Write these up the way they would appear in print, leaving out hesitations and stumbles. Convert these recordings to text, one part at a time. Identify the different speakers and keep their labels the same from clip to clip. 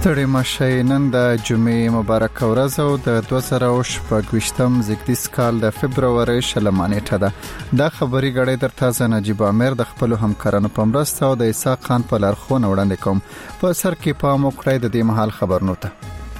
Speaker 1: ستړي مشي نن د جمعې مبارک ورځ او د 2024 زیږدیز کال د فبرवरी شلمه نیټه ده. دا خبري غړې درته نجیب امیر د خپل همکارانو په مرسته او د اسحاق خان په لارښوونه وړاندې کوم. په سر کې پام وکړئ د دې مهال خبرونو ته.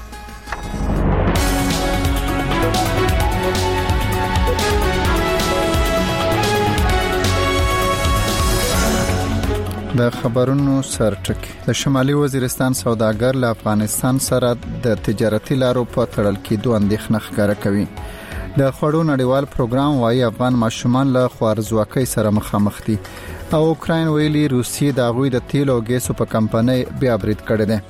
Speaker 1: د خبرونو سرټکی. د شمالي وزیرستان سوداګر له افغانستان سره د تجارتي لارو په تړل کېدو اندېښنه ښکاره کوي. د خوړو نړیوال پروګرام وايي افغان ماشومان له خوارزواکۍ سره مخامخ دي او اوکراین ویلي روسیې د غوي د تیل او ګیسو په کمپنۍ بیا برید کړی دی.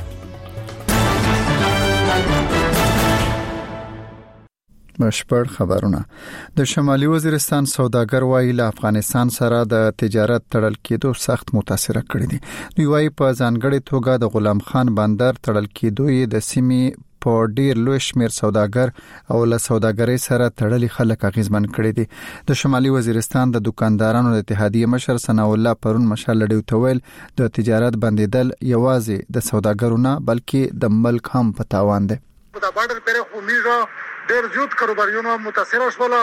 Speaker 1: بشپړ خبرونه. د شمالي وزیرستان سوداګر وايي له افغانستان سره د تجارت تړل کېدو سخت متاثر کړی دي. دوی وايي په ځانګړي توګه د غلام خان بندر تړل کېدو د سیمې په ډیر لوی شمیر سوداګر او له سوداګرۍ سره تړلي خلک اغیزمن کړي دي. د شمالي وزیرستان د دکاندارانو د اتحادیې مشر ثنا الله پرون مشال لډیو تویل د تجارت بندیدل یوازې د سوداګرو نه بلکې د ملک هم په تاوان دي.
Speaker 2: د بارډر پرې خمیزه ډېر زیات کاروباریونو متاثر شول.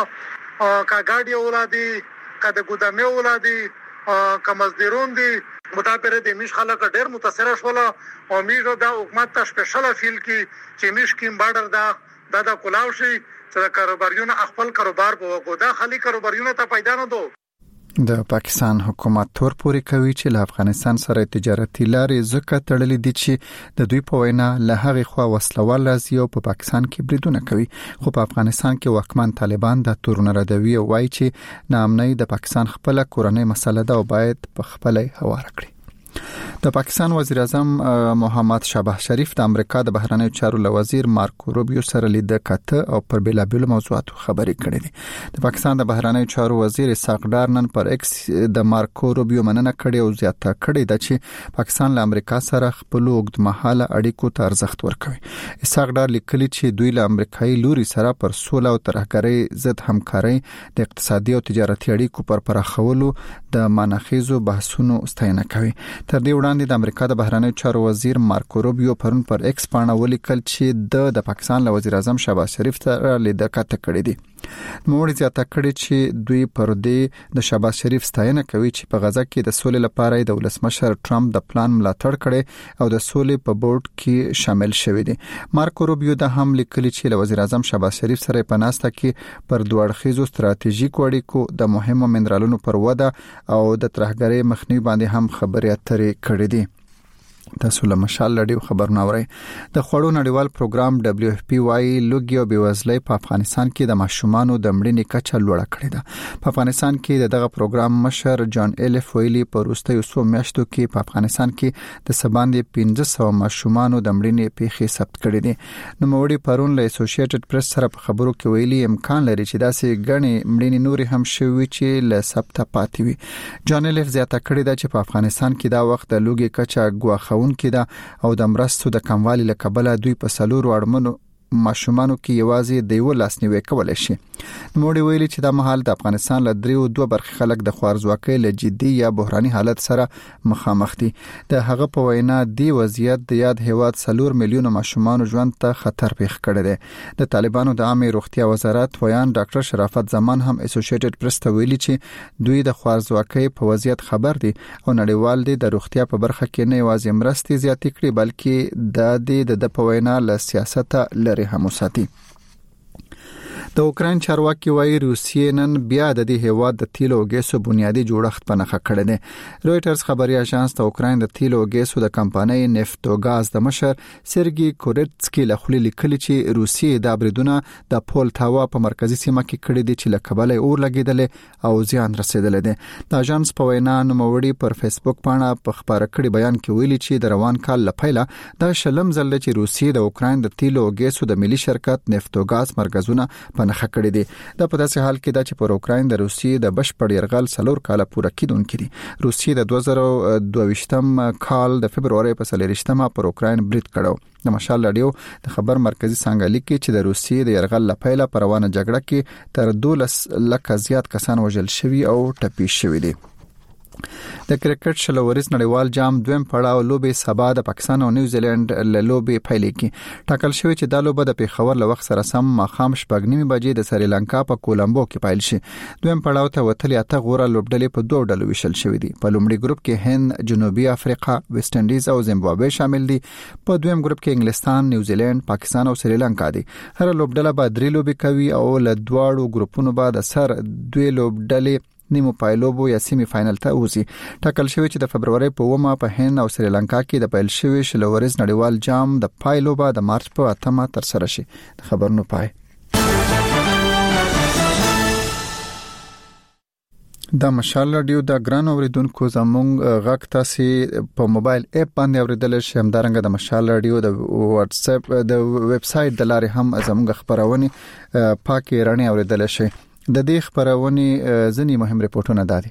Speaker 2: کا ګاډي اولادي کا د ګودامي اولادي کا مزدورون دي متابر دي مش خلک ډېر متاثر شول. او میزه د حکومت ته سپیشل فیل کی چې مش کیم بارډر دا کولاوشي چې کاروباریونو خپل کاروبار په وګدا خالي کاروباریونو ته پیدا نه دو.
Speaker 1: د پاکستان حکومت تور پوري کوي چې له افغانستان سره تجارتي لارې ځکه تړلې دي چې د دوی په وینا له هغه خوا وسلوال راځي او په پاکستان کې بریدونه کوي. خو په افغانستان کې واکمن طالبان د تورونه ردوي او وایي چې ناامنۍ د پاکستان خپل کورنۍ مسله ده او باید په خپل هواره کړي. د پاکستان وزیر اعظم محمد شهباز شریف د امریکا د بهرنیو چارو وزیر مارکو روبیو سره لیدل کته او پر بیلابیل موضوعاتو خبرې کړې دي. د پاکستان د بهرنیو چارو وزیر اسحاق ډار نن پر ایکس د مارکو روبیو مننه کړې او زیاته کړې ده چې پاکستان له امریکا سره خپل اوږدمهاله اړیکو ته ارزښت ورکوي. اسحاق ډار لیکلي چې دوی له امریکایي لوري سره پر سوله او ترهګرۍ ضد همکاري د اقتصادي او تجارتي اړیکو پر پراخولو د مانخیزو بحثونو ستاینه کوي. تر دې وړاندې د امریکا د بهرنیو چارو وزیر مارکو روبیو پرون پر ایکس باندې ولیکل چې د پاکستان له وزیر اعظم شهباز شریف سره لیدل کته کړې دي. نوموړي زیاته کړې چې دوی پر دې د شهباز شریف ستاینه کوي چې په غزا کې د سولې لپاره د ولسمشر ټرمپ د پلان ملاتړ کړي او د سولې په بورډ کې شامل شوی دی. مارکو روبیو د هم لیکلي چې له وزیر اعظم شهباز شریف سره په ناسته کې پر دوه اړخیزو ستراتیژیکو اړیکو د مهمو منرالونو پر وده او د ترهګرۍ مخنیوي باندې هم خبرې اترې کړې دي. تاسو له مشال لډیو خبرونه اورئ. د خوړو نړیوال پروګرام WFP وايي لوګي او بېوزلۍ په افغانستان کې د ماشومانو د مړینې کچه لوړه کړې ده. په افغانستان کې دغه پروګرام مشر جان ایلف ویلي په وروستیو 100 میاشتو کې په افغانستان کې د سباندې 1500 ماشومانو د مړینې پیښې ثبت کړې دي. نوموړي پرون له اسوسییټډ پریس سره په خبرو کې ویلي امکان لري چې داسې غني مړینې نوري هم شوي چې له ثبت پاتې وي. جان ایلف زیاته کړې ده چې په افغانستان کې دا وخت د لوګي کچه ګواښ کې ده او د مرستو د کموالي له کبله دوی په سلورو اړمنو ماشومانو کې یوازې د یو لاسنیوي کولای شي. نوموړي ویلي چې د مهال د افغانستان له 3 برخې خلک د خوارزواکۍ له جدي یا بحراني حالت سره مخامخ دي. د هغه په وینا دی وضعیت د یاد هیواد 4 میلیون ماشومان ژوند ته خطر پیښ کړی دی. د طالبانو د عامه روغتیا وزارت ویان ډاکټر شرافت زمان هم اسوسییټډ پریس ته ویلي چې دوی د خوارزواکۍ په وضعیت خبر دي او نړیوال د روغتیا په برخه کې نه یوازې مرستې زیاتې کړې بلکې د په وینا له سیاست لري هم وساتي. د اوکراین چارواکي وايي روسیې نن بیا د دې هیواد د تیل او ګیسو بنیادی جوړښت په نښه کړی دی. رويټرز خبري اژانس د اوکراین د تیل او ګیسو د کمپنۍ نفتوګاز د مشر سرګي کورټسکي له خپل لیکلي چې روسیې د بریدونه د پولتاوا په مرکزی سیمه کې کړی دي چې له کبله اور لګیدل او زیان رسیدل دي. د اژانس په وینا نوموړي پر فیسبوک باندې په خبره کړي بیان کې ویلي چې د روان کال لپاره د شلم ځل چې روسیې د اوکراین د تیل او ګیسو د ملي شرکت نفتوګاز مرکزونه په نښه کړی دي. دا په داسې حال کې دا چې پر اوکراین د روسیې د بشپړ یرغل 4 کاله پوره کیدونکې دي. روسیې د 2022 کال د فبرवरी په 23مه پر اوکراین برید کړو. د مشال لډیو د خبر مرکزی څنګه لیکي چې د روسیې د یرغل لپاره په روانه جګړه کې تر 12 لک زیات کسان وژل شوي او ټپي شوي دي. د کرکټ شلوريز نړیوال جام دویم پړاو لوبې سبا د پاکستان او نیوزیلند له لوبې پیلېږي. ټاکل شوی چې دا لوبه د پیښور له وخت سره سم ماښام 9:30 بجې د سریلانکا په کولمبو کې پیل شي. دویم پړاو ته وتلي اته غوره لوبډلې په دوه ډلو ویشل شوې دي. په لومړي ګروپ کې هند، جنوبي افریقا، ویسټ انډیز او زیمبابوې شامل دي. په دویم ګروپ کې انګلستان، نیوزیلند، پاکستان او سریلانکا دي. هر لوبډله به 3 لوبې کوي او له دواړو ګروپونو به د سر 2 لوبډلې نیمو پایلوبو یا سیمی فائنل ته وځي. ټاکل شوی چې د فبرवरी په 1 په هند او سریلانکا کې د پیل شوی شلوريز نړیوال جام د پایلوبه د مارچ په 8 تر سره شي. خبرونه پای د مشال رادیو د ګران اوریدونکو زمونږ غږ تاسو په موبایل اپ باندې اوریدل شئ. همدارنګه د مشال رادیو د واتس اپ د ویب سټ د لارې هم زمونږ خبرونه پاکي رانه اوریدل شئ. د دې خبرونه ځنی مهم ریپورتونه دادي.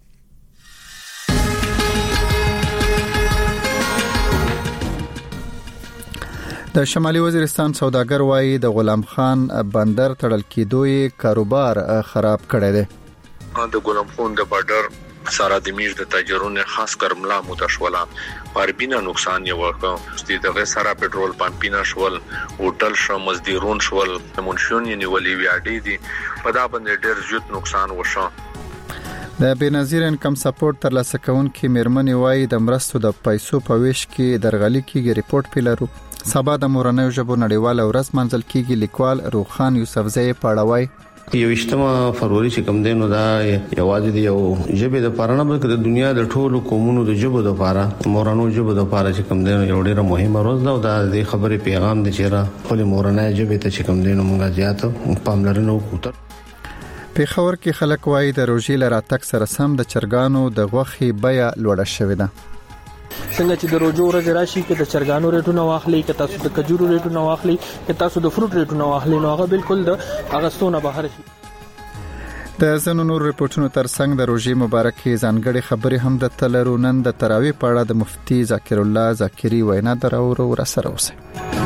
Speaker 1: د شمالي وزیرستان سوداګر وایي د غلام خان بندر تړل کېدوی کاروبار خراب کړی دی.
Speaker 3: د غلام خان د بارډر سره د میش د تاجرونو خاص کرملا متشولا پاربینا نقصان یو ورکو دغه سره پټرول پمپینا شول هوټل شو مزدورون شول منشون یې ولي ویاډي دي په دا باندې ډېر زیات نقصان وشو.
Speaker 1: د بنظیر انکم سپورټ تر لاسه کونکي مېرمنې وایي د مرستو د پیسو په ویش کې درغلي کیږي. ریپورت پیلرو سبا د مورنۍ ژبو نړیواله ورځ منځل کیږي. لیکوال روخان یوسفزی پاړوي
Speaker 4: 28 فروری چې کوم دینو دا یوازې دی یو ژبه د پرانه بلکې د دنیا د ټولو قومونو د ژبو د لپاره مورانو ژبو د لپاره چې کوم دینو یو ډیره مهمه ورځ ده او دا د خبرې پیغام دی چې را خپل مورانه ژبه ته چې کوم دینو موږ زیات پاملرنه وکړو.
Speaker 1: په خبر کې خلک وایي د روزي لراتک سره سم د چرګانو د غوخي بیه لوړه شوې ده.
Speaker 5: څنګه چې د روزو ورځ راشي کې د چرګانو ریټونه واخلي کې تاسو د کجورو ریټونه واخلي کې تاسو د فروټ ریټونه واخلي نو هغه بالکل د اغستونه بهر شي.
Speaker 1: د زنونو ریپورتونو ترڅنګ د روزي مبارکي ځانګړي خبري هم د تلرونن د تراوی په اړه د مفتي ذکر الله ذکری وینا درو را سره اوسه.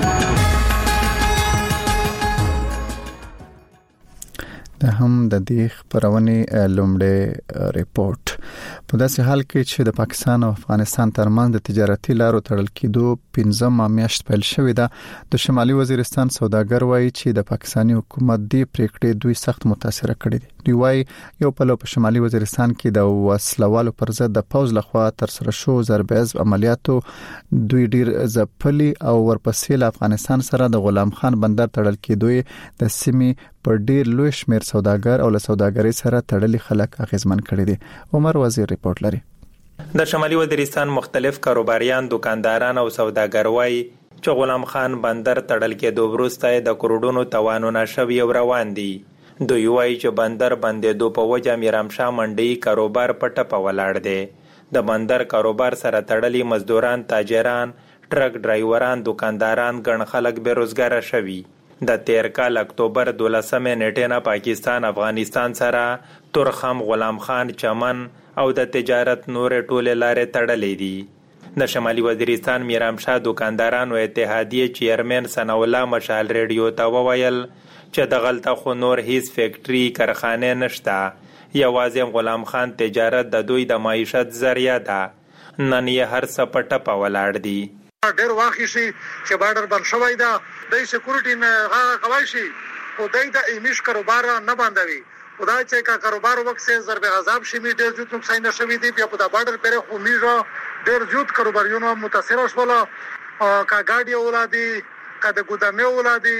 Speaker 1: د هم د دې خبرونه لومړی ریپورت په داسې حال کې چې د پاکستان او افغانستان ترمنځ د تجارتي لارو تړل کېدو 15 میاشت پیل شوې ده. د شمالي وزیرستان سوداګر وایي چې د پاکستاني حکومت دی پریکړې دوی سخت متاثر کړي دي. دوی وایي یو په شمالي وزیرستان کې د وسلوالو پر ضد د پوز لخوا تر سره شو ضربه‌از عملیاتو دوی ډیر ځپلي او ورپسې له افغانستان سره د غلام خان بندر تړل کېدوی د سیمې پر ډیر لوی شمیر سوداګر او له سوداګرۍ سره تړلي خلک اغیزمن کړي دي. عمر وزیر ریپورت لري.
Speaker 6: د شمالي وزیرستان مختلف کاروباریان، دکانداران او سوداګر وایي چې غلام خان بندر تړل کېدو وروسته د کروڑونو توانونه شوي او روان دي. دوی وایي چې بندر بندېدو په وجه میرامشاه منډي کاروبار په ټپه ولاړ دی. د بندر کاروبار سره تړلي مزدوران، تاجران، ټرک ډرایوران، دکانداران ګڼ خلک بیروزګاره شوي. د تیر کال اکتوبر 12 نیټه نه پاکستان افغانستان سره تورخم، غلام خان، چمن او د تجارت نور ټوله لارې تړلې دي. د شمالي وزیرستان میرامشاه دکاندارانو اتحادیه چیرمن ثنا الله مشال ریډیو ته وویل چې د غلطه خو نور هیڅ فیکټری کارخانه نشته. یوازې غلام خان تجارت د دوی د معیشت ذریعہ ده. نن یې هر څه په ټپه ولاړ دي.
Speaker 2: ډېر واخی شي چې بارډر بند شوی دا د سکیورټي نه غاغه کوي شي خو دای د ایمیش کاروبار نه باندوي خدای چې کا کاروبار وخت سه ضرب غضب شي می ډېر زیات نقصان شوی دی. بیا په دا بارډر پر خو میجا ډېر زیات کاروباریونو متاثر شول. کا گاډي اولادي کا د ګودامه اولادي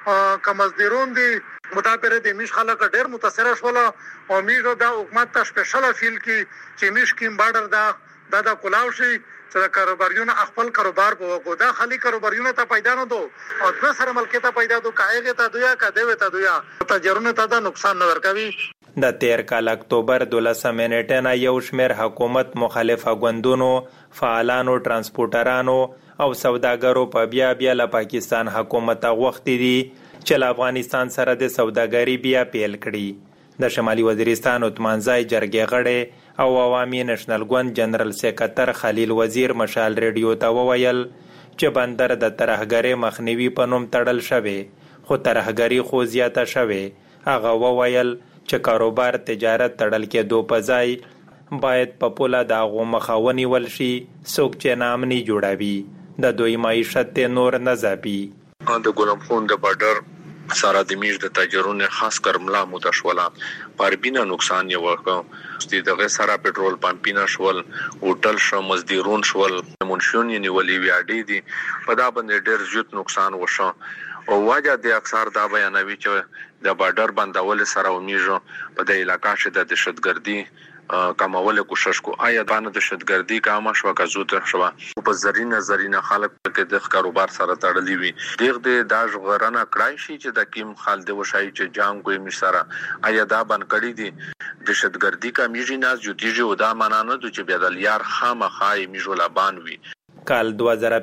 Speaker 2: کا مزدورون دي متابره د میش خلک ډېر متاثر شول او میجا د حکومت ته سپیشل فیل کی چې میش کیم بارډر دا کولاو شي چې کاروباریونو خپل کاروبار په وګو دا خالي کاروباریونو ته پیدا نه دو او د سره ملکیت پیدا دو کایغه ته دویا کده وته دویا تجربه ته دا نقصان نه ورکوي.
Speaker 6: د تیر کال اکتوبر 12 نیټه نه یو شمیر حکومت مخالفه غوندونو، فعالانو، ترانسپورټرانو او سوداګرو په بیا له پاکستان حکومت غوښتي دي چې له افغانستان سره د سوداګري بیا پیل کړي. د شمالي وزیرستان اتمانځای جرګې غړي او عوامي نېشنل ګوند جنرال سیکریټر خلیل وزیر مشال ریډیو ته وویل چې بندر د ترهګرۍ مخنیوي په نوم تړل شوی خو ترهګري خو زیاته شوی. هغه وویل چې کاروبار تجارت تړل کېدو په ځای باید په پوله د هغو مخه ونیول شي څوک چې ناامني جوړوي د دوی معیشت نور نه ځپي.
Speaker 3: د ګلم خون د بارډر سره د میش د تاجرونو خاص کر ملا متشولا پاربینا نقصان یو وکړ دغه سره پټرول پمپینا شول هوټل شو مزدورون شول منشون یې نیولې ویاډي دي په دا باندې ډېر زیات نقصان وشو او واجه د اکثر دا بیانوي چې د بارډر بندول سره ومیږي په د علاقې کې د دهشتګردي کمول کوشش کو آیا باندې د دهشتګردي کامه شو کزوت شو په زرینه خلک کې د کاروبار سره تړلې وي دغه د داج غرانه کړای شي چې د کیم خالد وشای چې جام کوی مشره آیا دا بن کړی دي دهشتګردي کمیږي ناز جوتیږي او دا مانانه چې بدل یار خامخای میجولا بانوي.
Speaker 6: کال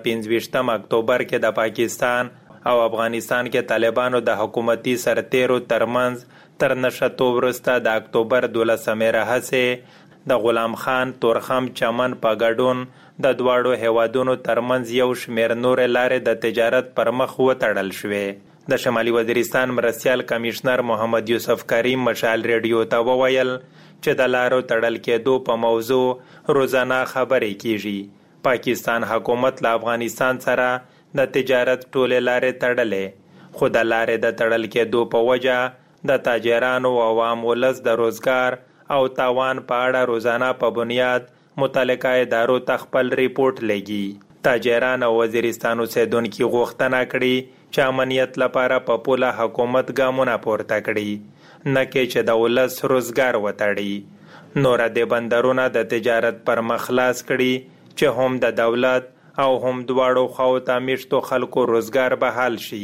Speaker 6: 2025 اکتوبر کې د پاکستان او افغانستان کې طالبانو د حکومتي سرتیرو ترمنځ تر نشته ورسته د اکتوبر 12 هڅه د غلام خان تورخم چمن په ګډون د دواړو هیوادونو ترمنځ یو شمېر نور لارې د تجارت پر مخ وتړل شوې. د شمالي وزیرستان مرستیال کمشنر محمد یوسف کریم مشال ریډیو ته وویل چې د لارو تړل کېدو په موضوع روزانه خبرې کیږي. پاکستان حکومت له افغانستان سره د تجارت ټولې لارې تړلې خو د لارې د تړل کېدو په وجه د تاجرانو او عوام ولس د روزګار او تاوان په اړه روزانه په بنیاد متعلقه ادارو ته خپل ریپورت لګي. تاجران او وزیرستان اوسیدونکي غوښتنه کړې چې امنیت لپاره په پوله حکومت ګامونه پورته کړي نه کې چې د ولس روزګار وتړي. نور د بندرونه د تجارت پر مخ خلاص کړي چې هم د دولت او هم دواړو خواو ته میشتو خلکو روزګار بحال شي.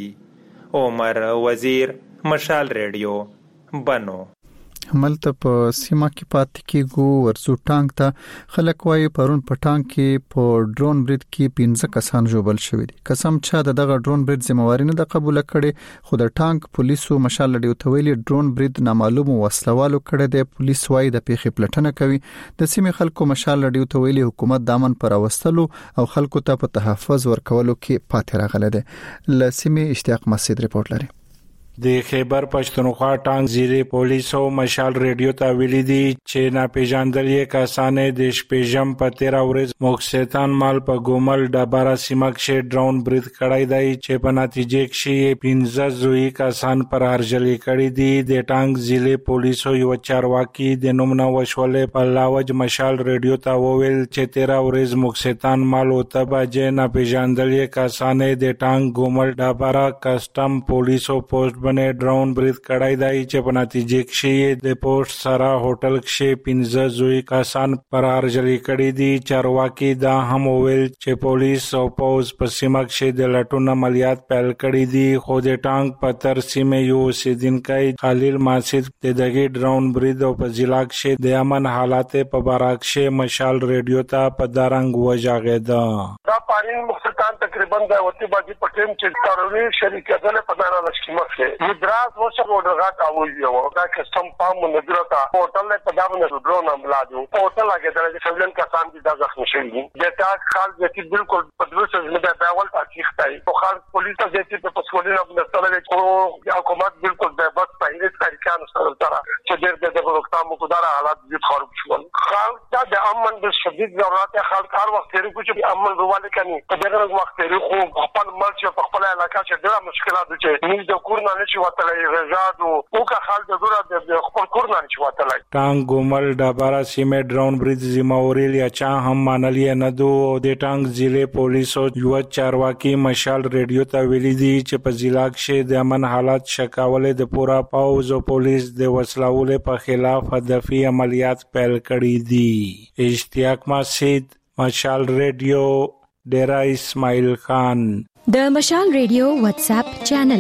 Speaker 6: عمر وزیر مشال ریډیو بنو.
Speaker 1: هملته په سیمه کې پاتې کېږو ورسو ټانک ته خلک وایي پرون په ټانک کې په ډرون برید کې 15 کسان ژوبل شوي دي. قسم چې دغه ډرون برید ذمہواری نه د قبول کړي خو د ټانک پولیسو مشال ریډیو ته ویلي ډرون برید نامعلوم وسلوالو کړي دي. پولیس وایي د پیښې پلټنه کوي. د سیمې خلکو مشال ریډیو ته ویلي حکومت د امن پر اوستلو او خلکو ته په تحفظ ورکولو کې پاتې راغله ده. ل سیمې اشتیاق مسجد رپورت لري.
Speaker 7: د خیبر پښتونخوا ټانک زیری پولیسو مشال ریډیو ته ویلي دي چې ناپېژاندلې کسانې د شپږم په 13 ورځ مخسیتان مال په ګومل ډبره سیمه کې ډرون برید کړی دی چې په نتیجه کې 15 زوی کسان پر هرجلې کړي دي. د ټانک زیری پولیسو یو چارواکي د نومنه وشولې په لاوج مشال ریډیو ته وویل چې 13 ورځ مخسیتان مال او تباجه ناپېژاندلې کسانې د ټانک ګومل ډبره کسٹم پولیسو پوسټ باندې ډرون برید کړی دی چې په نتیجه کې د پوسټ سره هوټل کې 15 زوی کسان پر هرجلې کړي دي. چارواکي دا هم ویل چې پولیس او پوز په سیمه کې د لټون عملیات پیل کړي دي خو د ټانک په تر سیمه یو سیدونکو خلیل ماسد د دغه ډرون برید او په ضلع کې د امن حالات په بارک کې مشال ریډیو ته په دارنګ وژاغېدا.
Speaker 8: دا پارین مختتان تقریبا د وتی باجی پټیم چې تاروی شریکتونه په دارا لشکمه کې مدراس وشو ورغا کاوی یو دا کسٹم پام نظرتا هوټل په دامن ډرون حمله دی هوټل هغه د سیویلن کسان دي د زخم شوی دي دا خال چې بالکل په دروسه زموږ د اول تحقیق کوي او خال پولیس ته چې په پسولینه باندې ستل او حکومت بالکل د بس په هیڅ طریقې سره چې د روکتام کو دار حالات دې خراب شول. خال دا د امن د شدید ضرورت خلک هر وخت لري چې امن رواله کوي په دغه وخت لري خو خپل ملک په خپل علاقې کې ډېر مشکلات دي چې موږ د کور نه نشو وتلای غزاد او که خال د دوره د خپل کور نه نشو وتلای.
Speaker 7: ټانک ګومل ډبره سیمه ډرون برید ذمہواری یا چا هم مانلې نه دو د ټانک ضلع پولیسو یو چارواکي مشال ریډیو ته ویلي دي چې په ضلع کې د امن حالات شکاولې د پورا پاوز او پولیس د وسلوالو په خلاف هدفي عملیات پیل کړي دي. اشتیاق مسجد مشال ریډیو ډیرا اسماعیل خان.
Speaker 9: د مشال ریډیو واتس اپ چینل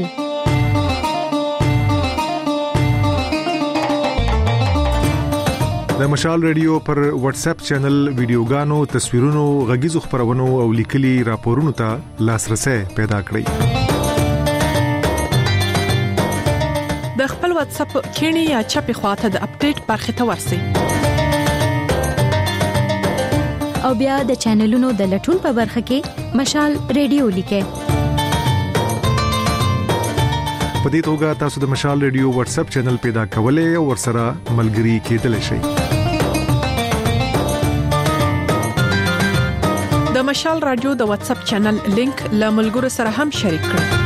Speaker 10: د مشال ریډیو پر واتس اپ چینل ویډیوګانو تصویرونو غږیزو خبرونو او لیکلي راپورونو ته لاسرسي پیدا کړئ.
Speaker 11: د خپل واتس اپ کینی یا چپی خواته د اپډیټ برخه ته ورسئ
Speaker 9: او بیا د چینلونو د لټون په برخه کې مشال ریډیو لیکئ.
Speaker 10: په دې توګه تاسو د مشال ریډیو واتس اپ چینل پیدا کولای او ورسره ملګري کېدلی شئ.
Speaker 11: د مشال رادیو د واتس اپ چینل لینک له ملګرو سره هم شریک کړئ.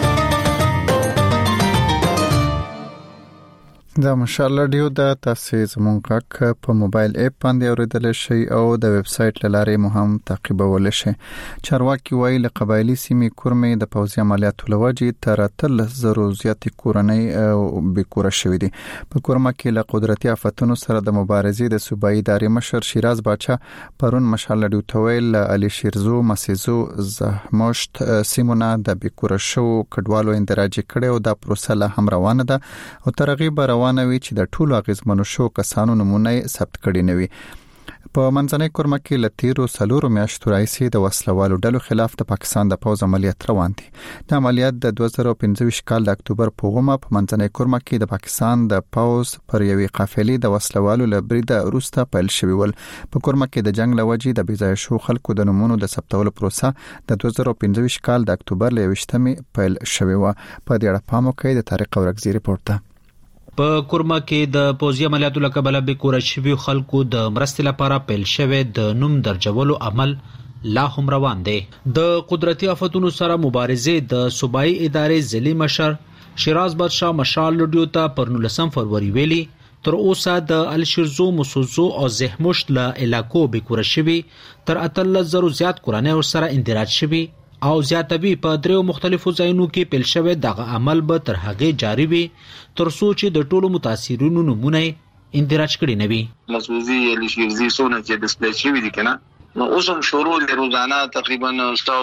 Speaker 1: د مشال رادیو د تاسو زموږ غږ په موبایل اپ باندې اوریدل شي او د ویب سټ لاره مو هم تعقیبول شي. چارواکي وایي له قبایلی سیمې کورمې د پوځي عملیاتو لوجې تر 300 زیات کورنۍ بکوره شوې دي. په کورما کې له قدرتي آفتونو سره د مبارزې د صوبایي ادارې مشر شیراز باچا پرون مشال رادیو تویل علي شیرزو مسیزو زهمشت سیمونه د بکوره شو کډوالو اندراج کړي او د پروسه له هم روانه ده او ترغیب روانوي چې د ټولو اغیزمنو شو کسانو نمونه ثبت کړي نوي. په منځنۍ کورما کې لتیرو سلورو میاشتو راځي د وسلوالو ډلو خلاف د پاکستان د پوز عملیات روان دي. د عملیات د 2015 کال د اکتوبر په غومه په منځنۍ کورما کې د پاکستان د پوز پر یوې قافلې د وسلوالو لبرید وروسته پیل شوی ول. په کورما کې د جنگ لوجې د بيځای شو خلکو د نمونه د ثبتولو پروسه د 2015 کال د اکتوبر ل 28 پیل شوی و. په دې اړه پام وکړئ د طارق اورګزی رپورت ده.
Speaker 12: په کورما کې د پوځي عملیاتو لکبله به کورشوي خلکو د مرستې لپاره پیل شوی د نوم درجولو عمل لا هم روان دی. د قدرتي آفتونو سره مبارزې د صوبایي ادارې ځلې مشر شیراز بادشاه مشال رادیو ته پر 19 فروری ویلي تر اوسه د الشرزو مسوزو او زهمشت له علاقو به کورشوي تر 300 زیات کورنۍ سره اندراج شوي او زیاتوي په دریو مختلفو ځایونو کې پیل شوی دغه عمل به تر هغه جاری وي تر څو چې د ټولو متاثرینو نمونه اندراج کړي نه وي.
Speaker 13: مسوزي الشرزي سونه چې ډسپلی شوی دي کنه نو اوس هم شروع د روزانه تقریبا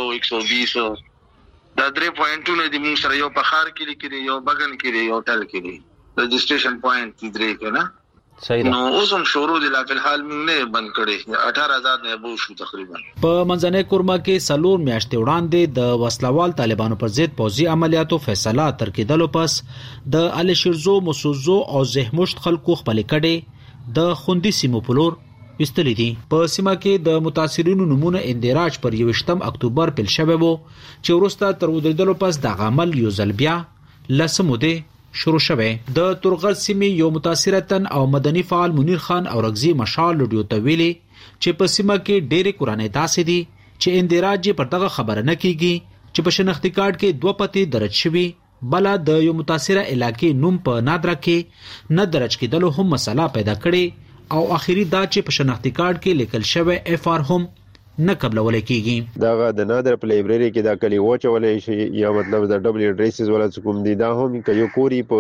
Speaker 13: 120 دا درې پوینټونه دي موږ سره یو په خار کې لري یو بغن کې یو ټل کې رجسټریشن پوینټ درې کنه صحیح نو اوس هم شروع دي لا په حال موږ نه بند کړي 18000 نه بو شو تقریبا.
Speaker 12: په منځنۍ کورما کې سلور میاشتې وړاندې د وسلوال طالبانو پر ضد پوځي عملیاتو فیصله تر کېدلو پس د الشرزو مسوزو او زهمشت خلکو خپل کړي د خوندي سیمو پلور وستلې دي. په سیمه کې د متاثرینو نمونه اندراج پر 28 اکتوبر پیل شوی وو چې وروسته تر ودرېدلو پس د عمل یو ځل بیا لسموده شروع شوه. د تورغت سیمې یو متاثرتن او مدني فعال منیر خان اورګزی مشال رادیو ته ویلي چې په سیمه کې ډېرې کورنۍ داسې دي چې اندراج پر دغه خبره نه کیږي چې په شناختی کارت کې 2 پته درج شوي بل د یو متاثره علاقې نوم په نادره کې نه درج کېدلو هم مسله پیدا کړي او اخیری دا چې په شناختی کارت کې لیکل شوی اف ار هم نه قبل ولې کیږي.
Speaker 14: دا د نادر په لایبرری کې دا کلی وچولې شي یا مطلب د ډبل ایډریسز ولا کوم دي دا هم یو کوري په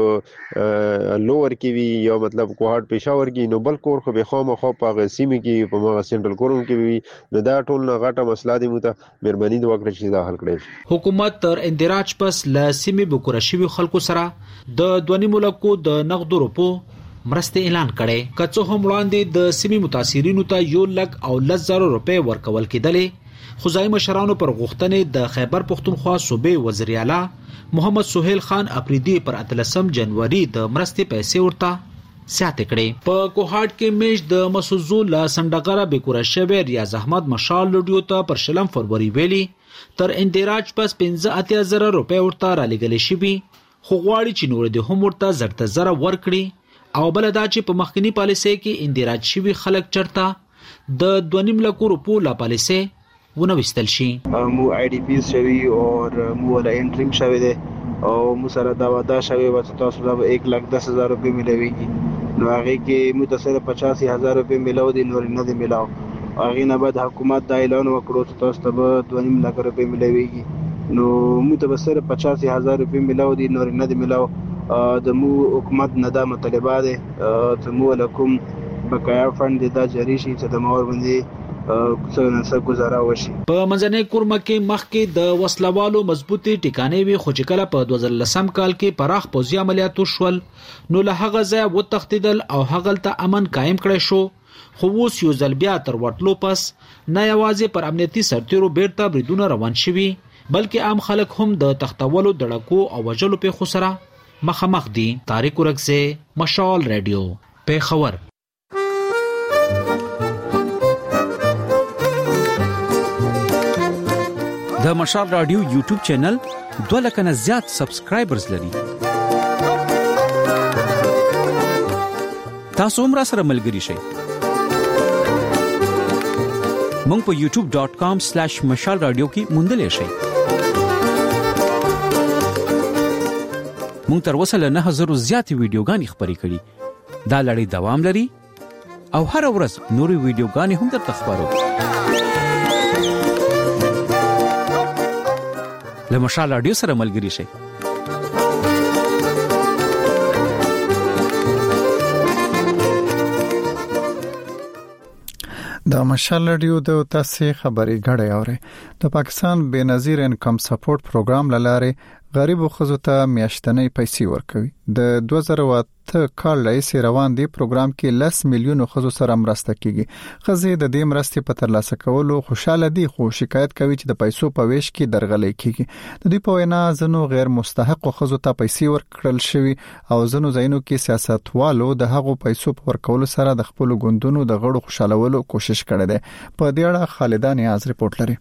Speaker 14: لوور کې وی یا مطلب کوهاټ پېښور کې نو بل کور خو به خو په سیمه کې په مغه سنټرل کورم کې وی نو دا ټول نه غټه مسله دي مته مهرباني د وکړه چې دا حل کړي.
Speaker 12: حکومت تر اندراج پس ل سیمه بکورشوي خلکو سره د 2 ملکو د نقد روپو مرسته اعلان کړي. کڅو هم وړاندې د سیمې متاثرینو ته 1,10,000 روپے ورکول کېدلې خو ځای مشرانو پر غوښتنې د خیبر پختونخوا صوبې وزیر اعلی محمد سہیل خان اپریدي پر 13 جنوري د مرستې پیسې ورته سیاته کړي. په کوهاټ کې میش د مسوزو لا سندګره بکوره شوی ریاض احمد مشال رادیو ته پر 20 فروری ویلي تر اندراج پس 15,000 روپے ورته را لګل شي خو غواړي چې نور د هم ورته زړه زره ورکړي او بل دا چې په مخکنی پالیسي کې اندراج شوی خلک چرته د 2.5 لک روپو لا پالیسي ونه وستل شي.
Speaker 15: مو آی ډی پی شوی او مو ولا انټریم شوی دی او مو سره دا ودا شوی و تاسو دا 1,10,000 روپے ملويږي نو هغه کې متصل 85,000 روپے ملو دي نور نه دي ملاو هغه نه بعد حکومت دا اعلان وکړو تاسو ته 2.5 لک روپے ملويږي نو مو ته بسره 85,000 روپے ملاو دي نور نه دي ملاو د مو حکومت نه دا مطالبه ده ته مو لکم بقایا فند دا جاری شي چې د مور باندې څنګه گزاره وشي.
Speaker 12: په منځنۍ کورما کې مخکې د وسلوالو مضبوطی ټکانې وي خو چې کله په 2010 کال کې پراخ پوځي عملیاتو شول نو له هغه ځای وتښتیدل او هغه ته امن قائم کړی شو خو اوس یو ځل بیا تر وټلو پس نه یوازې پر امنیتي سرتیرو بیرته بریدونه روان شوي بلکې عام خلک هم د تختولو دړکو او وجلو په خسره مخامخ دي. طارق اورګزی مشال رادیو پیښور.
Speaker 16: د مشال رادیو یوټیوب چینل 2 لک نه زیات سبسکرایبرز لري. تاسو هم را سره ملګری شئ. مونږ په youtube.com/مشال رادیو کې موندلې شئ. مونږ تر اوسه له 9000 زیاتې ویډیوګانې خپرې کړې. دا لړۍ دوام لري او هر ورځ نورې ویډیوګانې هم درته خبرو. له مشال رادیو سره ملګري شئ.
Speaker 1: د مشال رادیو د تاسې خبري غړې اوري. د پاکستان بېنظیر انکم سپورټ پروګرام لاره غریبو خزو ته میاشتنۍ پیسې ورکوي. د 2008 کال راهیسې روان دی پروګرام کې 10 میلیون خزو سره مرسته کیږي. خزې د دې مرستې په ترلاسه کولو خوشاله دي، خو شکایت کوي چې د پیسو په ویش کې درغلۍ کیږي. د دې په وینا ځنو غیر مستحق خزو ته پیسې ورکړل شوی او ځنو ځینو کې سیاستوالو د هغو پیسو په ورکولو سره د خپل ګوندونو د غړو خوشالولو کوشش کړي دي. په دې اړه خالده نیاز رپورټ لري.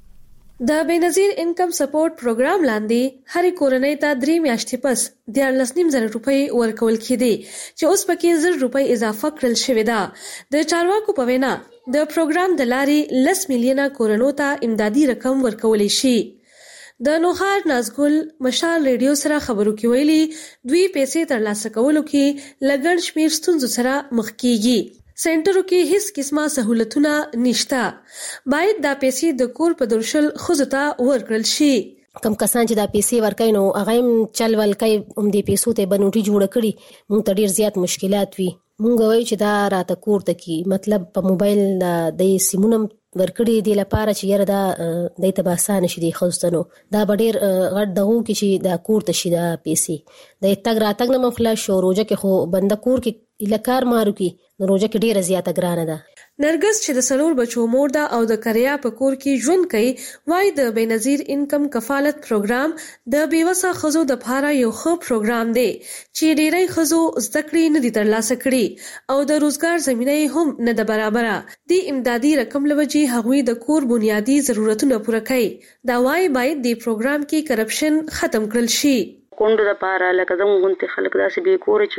Speaker 17: د بېنظیر انکم سپورټ پروګرام لاندې هر کورنۍ ته 3 میاشتې پس 13,000 روپۍ ورکول کېدي چې اوس پکې 1,000 روپۍ اضافه کړل شوې ده. د چارواکو په وینا د پروګرام د لارې 10 میلیونه کورنۍ ته امدادي رقم ورکول شي. د نوهار نازګل مشال ریډیو سره خبرو کې ویلي دوی پیسې ترلاسه کولو کې لګن شمیر ستونزو سره مخ کیږي. سنټرو کې هیڅ قسمه سہولتونه نشته. باید دا پیسې د کور په درشل خزو ته ورکړل شي.
Speaker 18: کم کسان چې دا پیسې ورکای نو هغه چل ولکای دې پیسو ته بنوټي جوړ کړي، مونږ ته ډیر زیات مشکلات وي. مونږ وایي چې دا راته کور ته کی مطلب په موبایل د سیمونم ورکړي دی لپاره چې یره دا د تباسان شي دی خوستنو دا ډیر غټ دغه کې چې دا کور ته شي دا پیسې د تګ راتګ نه مفلا شو روزه کې خو بنده کور کې الکار مارو کې روزه کې ډیره زیاته ګرانه ده.
Speaker 17: نرګس چې د سلور بچو مور ده او د کریا په کور کې ژوند کوي وای د بېنظیر انکم کفالت پروګرام د بیوسه خزو د لپاره یو ښه پروګرام دی چې ډیری خزو زده کړې نه دي ترلاسه کړي او د روزګار زمینه هم نه ده برابره. دی امدادي رقم لوجي هغوی د کور بنیادی ضرورتونه پوره کوي. دا وای باید د پروګرام کې کرپشن ختم کړل شي.
Speaker 19: کونډو لپاره لکه زموږ غونډه خلک داسې به کور چې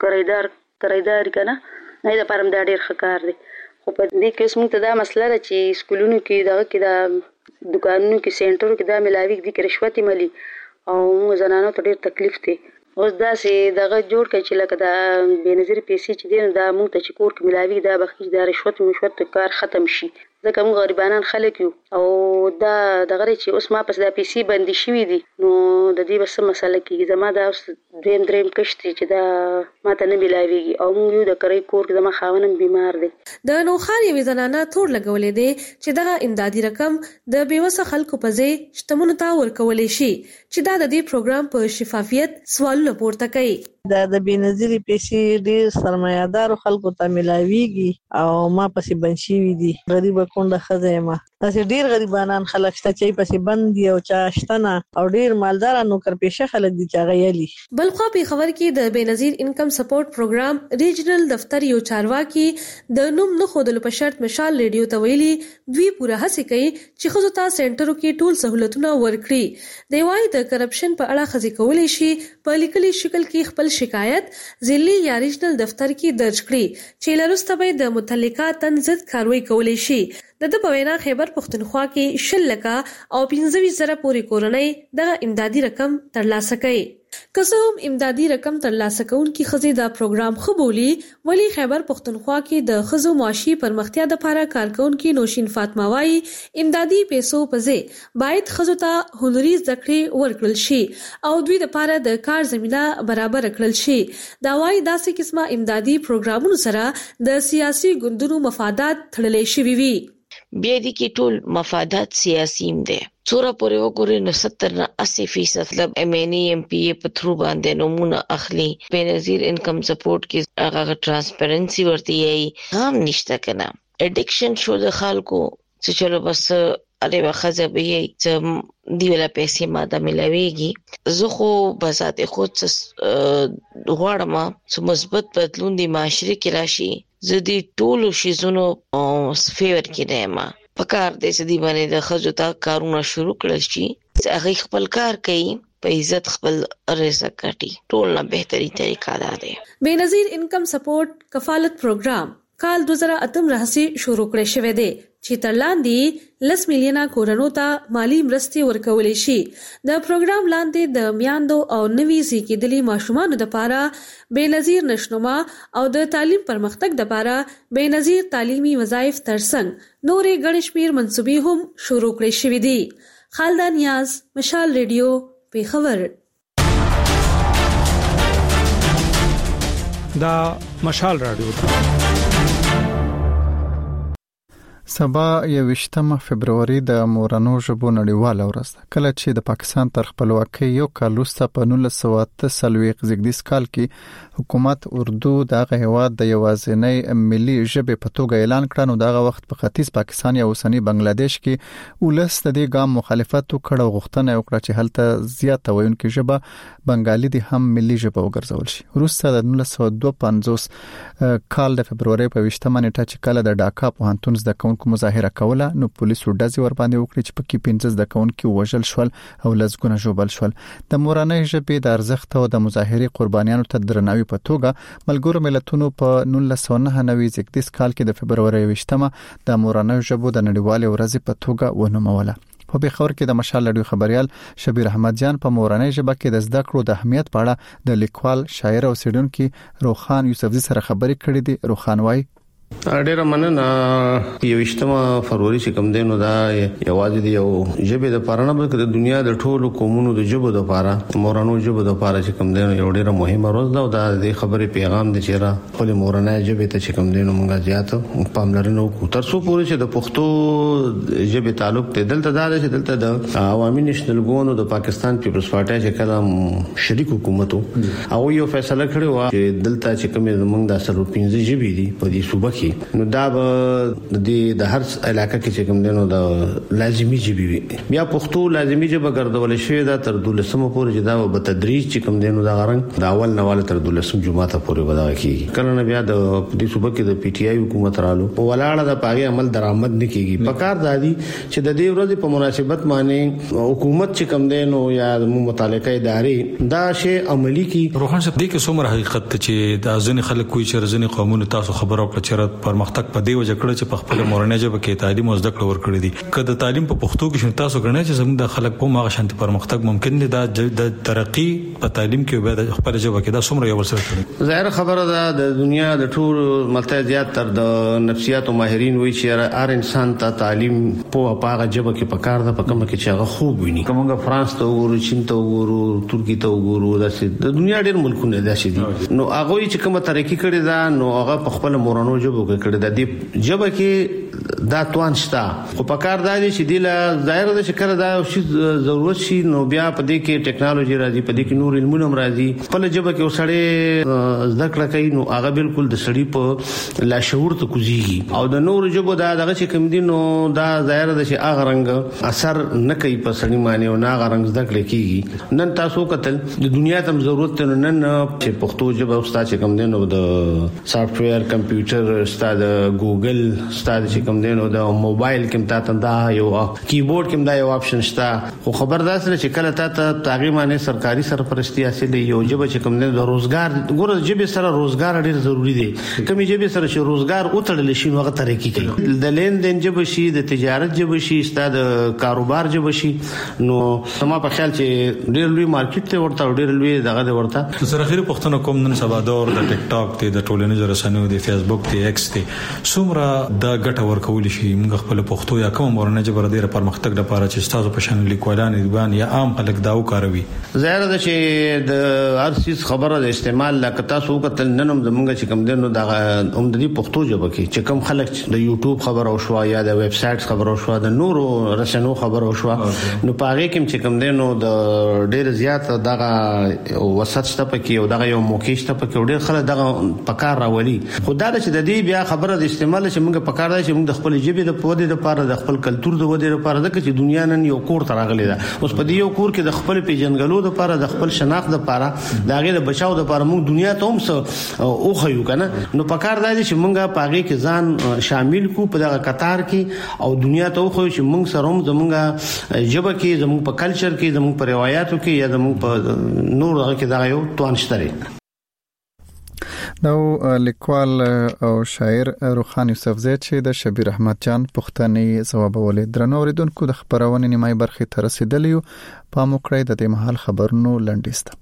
Speaker 19: کرایدار کنه نه د پرم دا ډیر ښکار دی. خو په دې کې څنګه ته دا مسله ده چې سکولونو کې دا دکانونو کې سنټرو کې دا ملاوي دي کې رشوت ملي او زنانو ته ډیر تکلیف دی. اوس دا سه دغه جوړ کړي چې لکه دا بېنظیر پیسې چې دین دا موږ ته چې کور کې ملاوي دا بخښ دا رشوت کار ختم شي. ځکه موږ غریبانان خلک یو او دا دغه چې اوس ما پس دا پیسې بندي شوې دي نو د دې بس مسله کې زما دا اوس دریم کشتي چې دا ماته نه ملاويږي او موږ یو د کرای کور کې زما خاونم بیمار دي.
Speaker 17: د نوخار یوې زنانه تور لګولې دي چې دغه امدادي رقم د بیوسه خلکو په ځای شتمنو ته ورکول شي چې دا د دې پروګرام په شفافیت سوالونه پورته کوي.
Speaker 20: دا د بېنظیر پیسې ډېر سرمایه‌دار خلکو ته ملاويږي او ما پسې بنشي وي دي غریب کونډه خزه ما تاسو ډېر غریبانان خلک شته چې پسې بند دي او چاشتنه او ډېر مالدار نوکر پیشه خلک دي چې غیالي.
Speaker 17: بلخو په خبر کې د بېنظیر انکم سپورټ پروګرام ریجنل دفتر یو چارواکي د نوم نه خودلو په شرط مشال ریډیو ته ویلي دوی پوره هڅه کوي چې خزو ته سنټرو کې ټول سہولتونه ورکړي. دی وايي د کرپشن په اړه خزي کولای شي په لیکلي شکل کې خپل شکایت ضلعي یا ریجنل دفتر کې درج کړي چې لروسته به د متعلقه تنظیم کاروي کولای شي. د په وینا خیبر پښتونخوا کې 10 لکه او 25,000 پورې کورنۍ د امدادي رقم ترلاسه کوي. که هم امدادي رقم ترلاسه کوونکي خزي دا پروګرام خبولي ولی خیبر پښتونخوا کې د خزو معاشي پرمختیا د لپاره کارکونکو نوشین فاطمه وايي امدادي پیسو په ځای باید خزو ته هنري ذکر ورکړل شي او دوی د لپاره د کار زمينه برابر کړل شي. دا وايي داسې قسمه امدادي پروګرامونو سره د سیاسي ګوندونو مفادات تړلې شوي وي.
Speaker 21: بیا دي کې ټول مفادات سیاسي دي. څوره پورې وګورئ نو 70 نه 80% مطلب MNA MPA په تھرو باندې نمونه اخلي. بېنظیر انکم سپورټ کې هغه ترانسپیرنسي ورته یي هم نشته کنه. اډیکشن شو د خلکو چې چلو بس اړې واخځه به یي چې دی ولا پیسې ماده ملويږي. زه خو بذات خود غواړم چې مثبت بدلون د معاشري کې راشي. زه دې ټولو شیزونو فیور کې نه ما پکار دې سدي باندې د خځو ته کارونه شروع کړل شي چې هغه خپل کار کوي په عزت خپل رزق کټي. ټول نه بهتري طریقه ده. بېنظیر
Speaker 17: انکم سپورټ کفالت پروګرام کال 2018 راهسي شروع کړی شوی دی چې تر لاندې 10 میلیونه کورونو ته مالی مرستې ورکولې شي. د پروګرام لاندې د میاندو او نوي زیږیدلي ماشومانو لپاره بېنظیر نشنما او د تعلیم پرمختګ لپاره بېنظیر تعلیمي وظایف ترڅنګ نورې ګڼ شمېر منصوبې هم شروع کړې شوې دي. خالده نیاز، مشال ریډیو، پیښور.
Speaker 4: دا مشال رادیو
Speaker 1: سبا 21 فبرवरी د مورانو ژبو نړیواله ورځ ده. کله چې د پاکستان تر خپلواکۍ یو کال وروسته په 1948 زیږدیز کال کې حکومت اردو د هیواد د یوازینۍ ملي ژبې په توګه اعلان کړ، نو دغه وخت په ختیځ پاکستان یا اوسنی بنگلاديش کې ولس د دې ګام مخالفت وکړ او غوښتنه وکړه چې هلته زیاته ویونکي ژبه بنگالي دي هم ملي ژبه وګرځول شي. وروسته د 1952 کال د فبرवरी په 20 نیټه چې کله د ډاکا پوهنتون زده کوونکو مظاهره کوله، نو پولیسو ډزې ور باندې وکړي چې پکې 15 زده کوونکي وژل شول او لږونه ژوبل شول. د مورانۍ ژبې د ارزښت او د مظاهرې قربانیانو ته درناوي په توګه ملګرو ملتونو په 1999 زیږدیز کال کې د فبرवरी 20 د مورانۍ ژبو د نړیوالې ورځې په توګه ونوموله. په پیښور کې د مشال رادیو خبريال شبیر احمد جان په مورانۍ ژبه کې د زده کړو د اهمیت په اړه د لیکوال، شاعر او څېړونکي روخان یوسفزي سره خبرې کړې دي. روخان وايي
Speaker 22: ډېر مننه. 21 فروری چې کوم دینو دا یوازې دی یو ژبه د پرانه بلکې د دنیا د ټولو قومونو د ژبو د لپاره مورانو ژبو د لپاره چې کوم دینو یو ډېر مهمه ورځ ده او دا د خبرې پیغام دی چې را خپل مورانه ژبه ته چې کوم دینو موږ زیات پاملرنه وکړو تر څو پورې چې د پښتو ژبه تعلق ته دلته دا چې دلته د عوامي نېشنل ګوند د پاکستان پیپلز پارټي چې کله شریک حکومت او یو فیصله کړې و چې دلته چې کوم موږ د 15 ژبې دي په دې صوبه نو دا د هر علاقې کې چې کوم دینو د لازمي ژبې وي. بیا پښتو لازمي ژبه ګرځول شوې ده تر 12 پورې چې دا په تدریج چې کوم دینو دا غرنګ د اول نواله تر 12 جمعه پورې ودا کیږي. کله نه بیا د دې صوبه کې د پی ټی آی حکومت رالو ولاړه د پاغي عمل درآمد نه کیږي. پکار دادی چې د دې ورځې په مناسبت باندې حکومت چې کوم دینو یا متعلقه ادارې دا شی عملی کی.
Speaker 23: روحان صاحب دې کې څومره حقیقت چې د ځینې خلک کوئی چې ځینې قومونو تاسو خبرو کړ چې پرمختګ په دی وجه کړ چې په خپل مورنۍ ژبه کې تعلیم او زده کړه ورکړي دي. که د تعلیم په پښتو کې شنو تاسو غواړئ چې زموږ د خلک په ماغه شانتي پرمختګ ممکن دي د ترقی په تعلیم کې به د خپل ژبه کې دا څومره یو ورسره کړي.
Speaker 22: ظاهر خبره ده د دنیا د ټول ملته زیات تر د نفسیات او ماهرین وایي چې هر انسان ته تعلیم په هغه ژبه کې پکار ده په کومه کې چې هغه خوب ویني. کومه فرانس ته وګورو، چین ته وګورو، ترکی ته وګورو، د دنیا ډېر ملکونه داسې دي. نو هغه چې کومه ترقی کړي ده نو هغه په خپل مورانو ژبه کې کړي ده. د ژبه کې دا توان شته خو په کار دی چې د ظاهر د شکر دا شی ضرورت شي نو بیا په دې کې ټیکنالوژي راځي، په دې کې نور علمونه راځي. خپل ژبه کې وسړې زده کړه کوي نو هغه بالکل د سړي په لاشعور ته کوزيږي او د نور ژبه دا دغه چې کوم دي نو دا ظاهر د شي هغه رنګ اثر نه کوي په سړي باندې او نه هغه رنګ زده کړه کیږي. نن تاسو کتل د دنیا تم ضرورت ته نن چې پښتو ژبه استاد چې کوم دي نو د سافټویر کمپیوټر استاد ګوګل ستاسو چې کوم دینو د موبایل کې تاسو دا یو کیبورډ کې دا یو آپشن شته. خو خبردار سره چې کله تاسو تقریبا سرکاري سرپرستی حاصل یو جبه چې کوم د روزګار ګور جبه سره روزګار ډیر ضروری دی. کومې جبه سره چې روزګار اوتړل شي نو هغه ترقی کوي. د لین دین جبه شي، د تجارت جبه شي، ستاسو کاروبار جبه شي. نو سما په خیال چې ډیر لوی مارکیټ ته ورته ډیر لوی دغه ورته
Speaker 23: سره خیر پښتنه کوم نن سبا دور د ټیک ټاک ته د ټولنیزو رسنیو د فیسبوک ته ایکس ته څومره د ګټه ورکول شي. موږ خپل پښتو یا کوم مورنۍ ژبه ډیره پرمختګ لپاره چې تاسو په شان لیکوالان دیوان یا عام خلک دا وکاروي.
Speaker 22: ظاهر ده چې د ارسیس خبره د استعمال لا کتا سو کتل ننم زمونږ چې کوم دنو د عمددي پښتو ژبه کې چې کوم خلک د یوټیوب خبر او شو یا د ویب سټ خبر او شو د نورو رسنیو خبر او شو نو پاره کې چې کوم دنو د ډیر زیات دغه وسط شته پکې او دغه یو موقع شته پکې ډیر خلک دغه پکار راولي. خدای چې د دې بیا خبره د استعمال چې موږ پکار دی چې موږ د خپل ژبې د پودې لپاره د خپل کلچر د ودې لپاره د چې دنیا نن یو کور ته راغلی ده. اوس په دې یو کور کې د خپل پیژنګلو لپاره د خپل شناخت لپاره د هغه د بچاو لپاره موږ دنیا ته هم او خيو کنه نو پکار دی چې موږ پاغي کې ځان شامل کو په دغه قطار کې او دنیا ته خو چې موږ سره هم زموږ ژبه کې زموږ په کلچر کې زموږ په روایتو کې یا زموږ په نور هغه کې دا یو توان شته.
Speaker 1: نو لیکوال او شاعر روخان یوسفزی چې د شبیر احمد جان پښتني ځوابولې درنو اوریدونکو د خبرونه نیمای برخه تر رسیدلی په موکړې د دې محل خبرونو لنډیسته.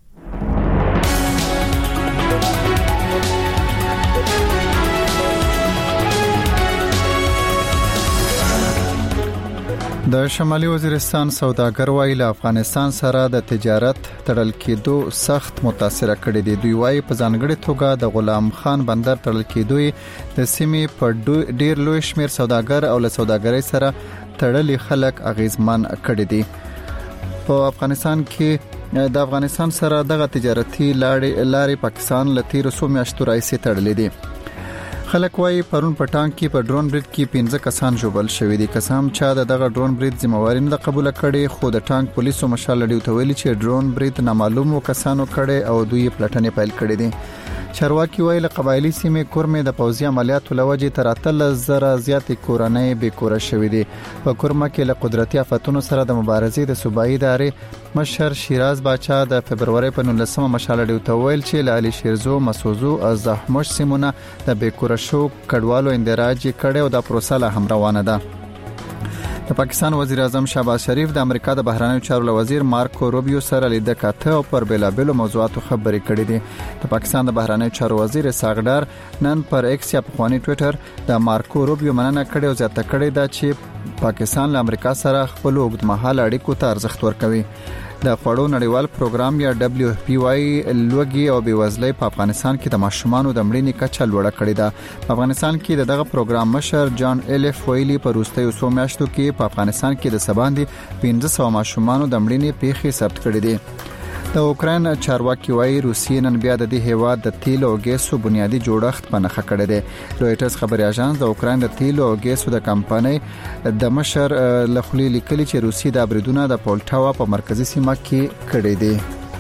Speaker 1: د شمالي وزیرستان سوداګر وایي له افغانستان سره د تجارت تړل کېدو سخت متاثر کړي دي. دوی وایي په ځانګړي توګه د غلام خان بندر تړل کېدو د سیمې په ډیر لوی شمیر سوداګر او له سوداګرۍ سره تړلي خلک اغیزمن کړي دي. په افغانستان کې د افغانستان سره دغه تجارتي لارې پاکستان له 13 میاشتو راځي تړلې دي. خلک وايي پرون په ټانک کې په ډرون بریډ کې 15 کسان جوړل شوې دي. کسان چې دغه ډرون بریډ ذمہواری نه قبول کړي خو د ټانک پولیسو مشال لډیو ته ویلي چې ډرون بریډ نامعلومو کسانو کړي او دوی پلټنې پیل کړې دي. چارواکي وایي له قبایلی سیمې کورمه د پوځي عملیاتو لوجې تر 3000 زیات کورنۍ به کور شوې دي. په کورمه کې له قدرتي آفتونو سره د مبارزې د صوبایي ادارې مشر شیراز باچا د فبرवरी په 19 مشال لډیو ته ویل چې لالی شیرزو مسوزو از زحمش سیمونه د بیکور شو کډوالو اندراج کړي او د پروسه له هم روانه ده. د پاکستان وزیر اعظم شهباز شریف د امریکا د بهرنیو چارو وزیر مارکو روبیو سره لیدل کاته او پر بیلابل موضوعاتو خبرې کړې دي. د پاکستان د بهرنیو چارو وزیر ساغډار نن پر ایکس یا په خواني ټوئیټر د مارکو روبیو مننه کړې او زیاته کړې ده چې پاکستان له امریکا سره خپل اوږدمهاله اړیکو ته ارزښت ورکوي. د خوړو نړیوال پروګرام یا WFP لوګي او بیوزلۍ په افغانستان کې د ماشومانو د مړینې کچه لوړه کړې ده. په افغانستان کې دغه پروګرام مشر جان ایلف ویلي په وروستیو 100 میاشتو کې په افغانستان کې د سباندې 1500 ماشومانو د مړینې پیښې ثبت کړې دي. د اوکرين چارواکي وايي روسیې نن بیا د دې هیواد د تیل او ګیسو بنیادی جوړښت په نخښه کړی دی. رويټرز خبري اژانس د اوکرين د تیل او ګیسو د کمپنۍ د مشر لخوا لیکلي چې روسیې د بریدونو د پولټاوا په مرکزی سیمه کې کړی دی.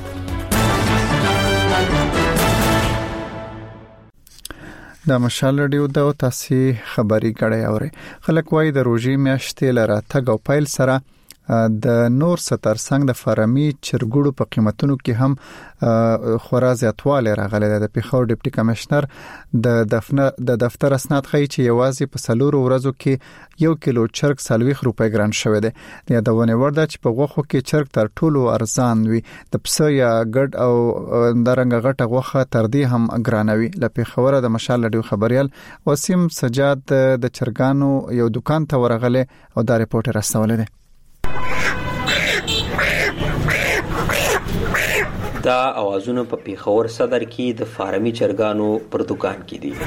Speaker 1: د مشال رادیو د تاسو خبري کړي اوري. خلک وايي د روزي میاشتې لاره تګ او پیل سره د نور ستر څنګ د فارمي چرګړو په قیمتونو کې هم خورا زیاتوالی راغلی دی. د پیښور ډیپټي کمشنر د دفتر اسناد ښیي چې یوازې په 4 ورځو کې 1 کیلو چرګ 40 روپۍ ګران شوی دی. د یادونه ورده چې په غوښو کې چرګ تر ټولو ارزان وي. د پسه یا ګډ او درنګ غټه غوښه تر دې هم ګرانوي. له پیښور د مشال لډیو خبريال وسیم سجاد د چرګانو یو دکان ته ورغله او دا ریپورت راستولې دی.
Speaker 2: دا اوازونه په پیښور صدر کې د فارمي چرګانو پر دکان کې دي.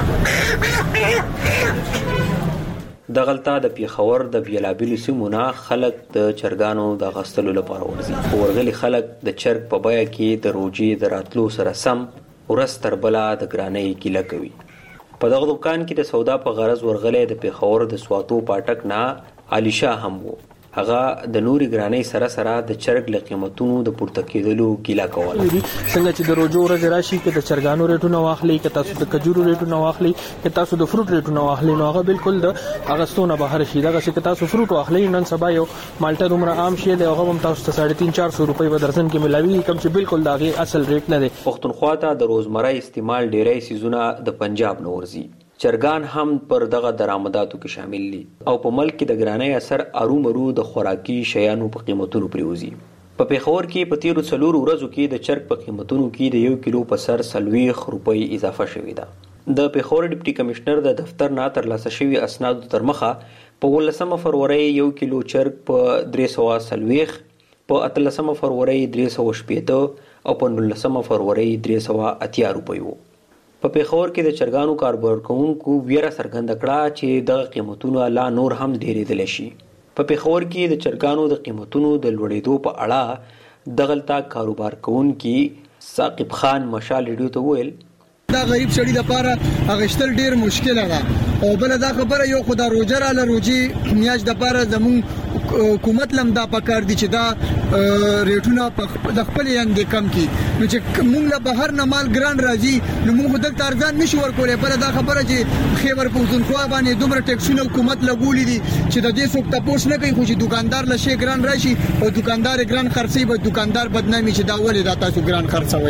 Speaker 2: د غلطه د پیښور د بیلابیل سیمونه خلک د چرګانو د غستلو لپاره ورځي. ورغلي خلک د چرګ په بیا کې د روجي د راتلو سره سم ورستر بلا د ګرانۍ کیله کوي. په دغه دکان کې د سودا په غرض ورغلي د پیښور د سواتو پاټک نه علیشا هم وو. هغه د نوري ګرانۍ سره سره د چرګ له قیمتونو د پورته کېدلو ګیله کوله.
Speaker 4: څنګه چې د روزو ورځ راشي کې د چرګانو ریټونه واخلي، کې تاسو د کجورو ریټونه واخلي، کې تاسو د فروټ ریټونه واخلي، نو هغه بالکل د اغستونه بهر شي. دغه چې تاسو فروټ واخلي نن سبا یو مالټه دومره عام شي دی، هغه هم تاسو ته 350-400 روپۍ په درجن کې ملاوي، کوم چې بالکل داغي اصل ریټ نه دی.
Speaker 2: پښتونخوا ته د روزمره استعمال ډیری سيزونه د پنجاب نو ورزي. چرګان هم پر دغه درآمداتو کې شامل دي او په ملک کې د ګرانۍ اثر ارومرو د خوراکي شیانو په قیمتونو پریوزي. په پیښور کې په 13 ورځو کې د چرګ په قیمتونو کې د 1 کیلو په سر 40 روپۍ اضافه شوې ده. د پیښور ډیپټي کمشنر د دفتر نه ترلاسه شوی اسناد تر مخه په 18 فروری 1 کیلو چرګ په 340، په 18 فروری 380 او په 19 فروری 380 روپۍ وو. په پیښور کې د چرګانو کاروبار کوونکو ویره څرګنده کړه چې د قیمتونو لا نور هم ډېرېدل شي. په پیښور کې د چرګانو د قیمتونو د لوړېدو په اړه د غلطه کاروبار کوونکي ثاقب خان مشال ریډیو ته ویل
Speaker 3: دا غریب شړی د پاره اغشتل ډیر مشکل ده او بل دا خبره یو خدای روجر ال روجي میاش د پاره زمون حکومت لم دا پکار دي چې دا ریټونه د خپل یند کم کی نو چې موږ له بهر نه مال ګران راځي نو موږ د تارزان نشو ورکولې بل دا خبره چې خیبر پښتونخوا باندې دومره ټیکسونه حکومت لګولې دي چې د دې څوک تاسو نه کوي خو چې دکاندار له شي ګران راشي او دکاندار ګران خرڅي به دکاندار بدنامي چې دا ولې دا تاسو ګران خرڅوي.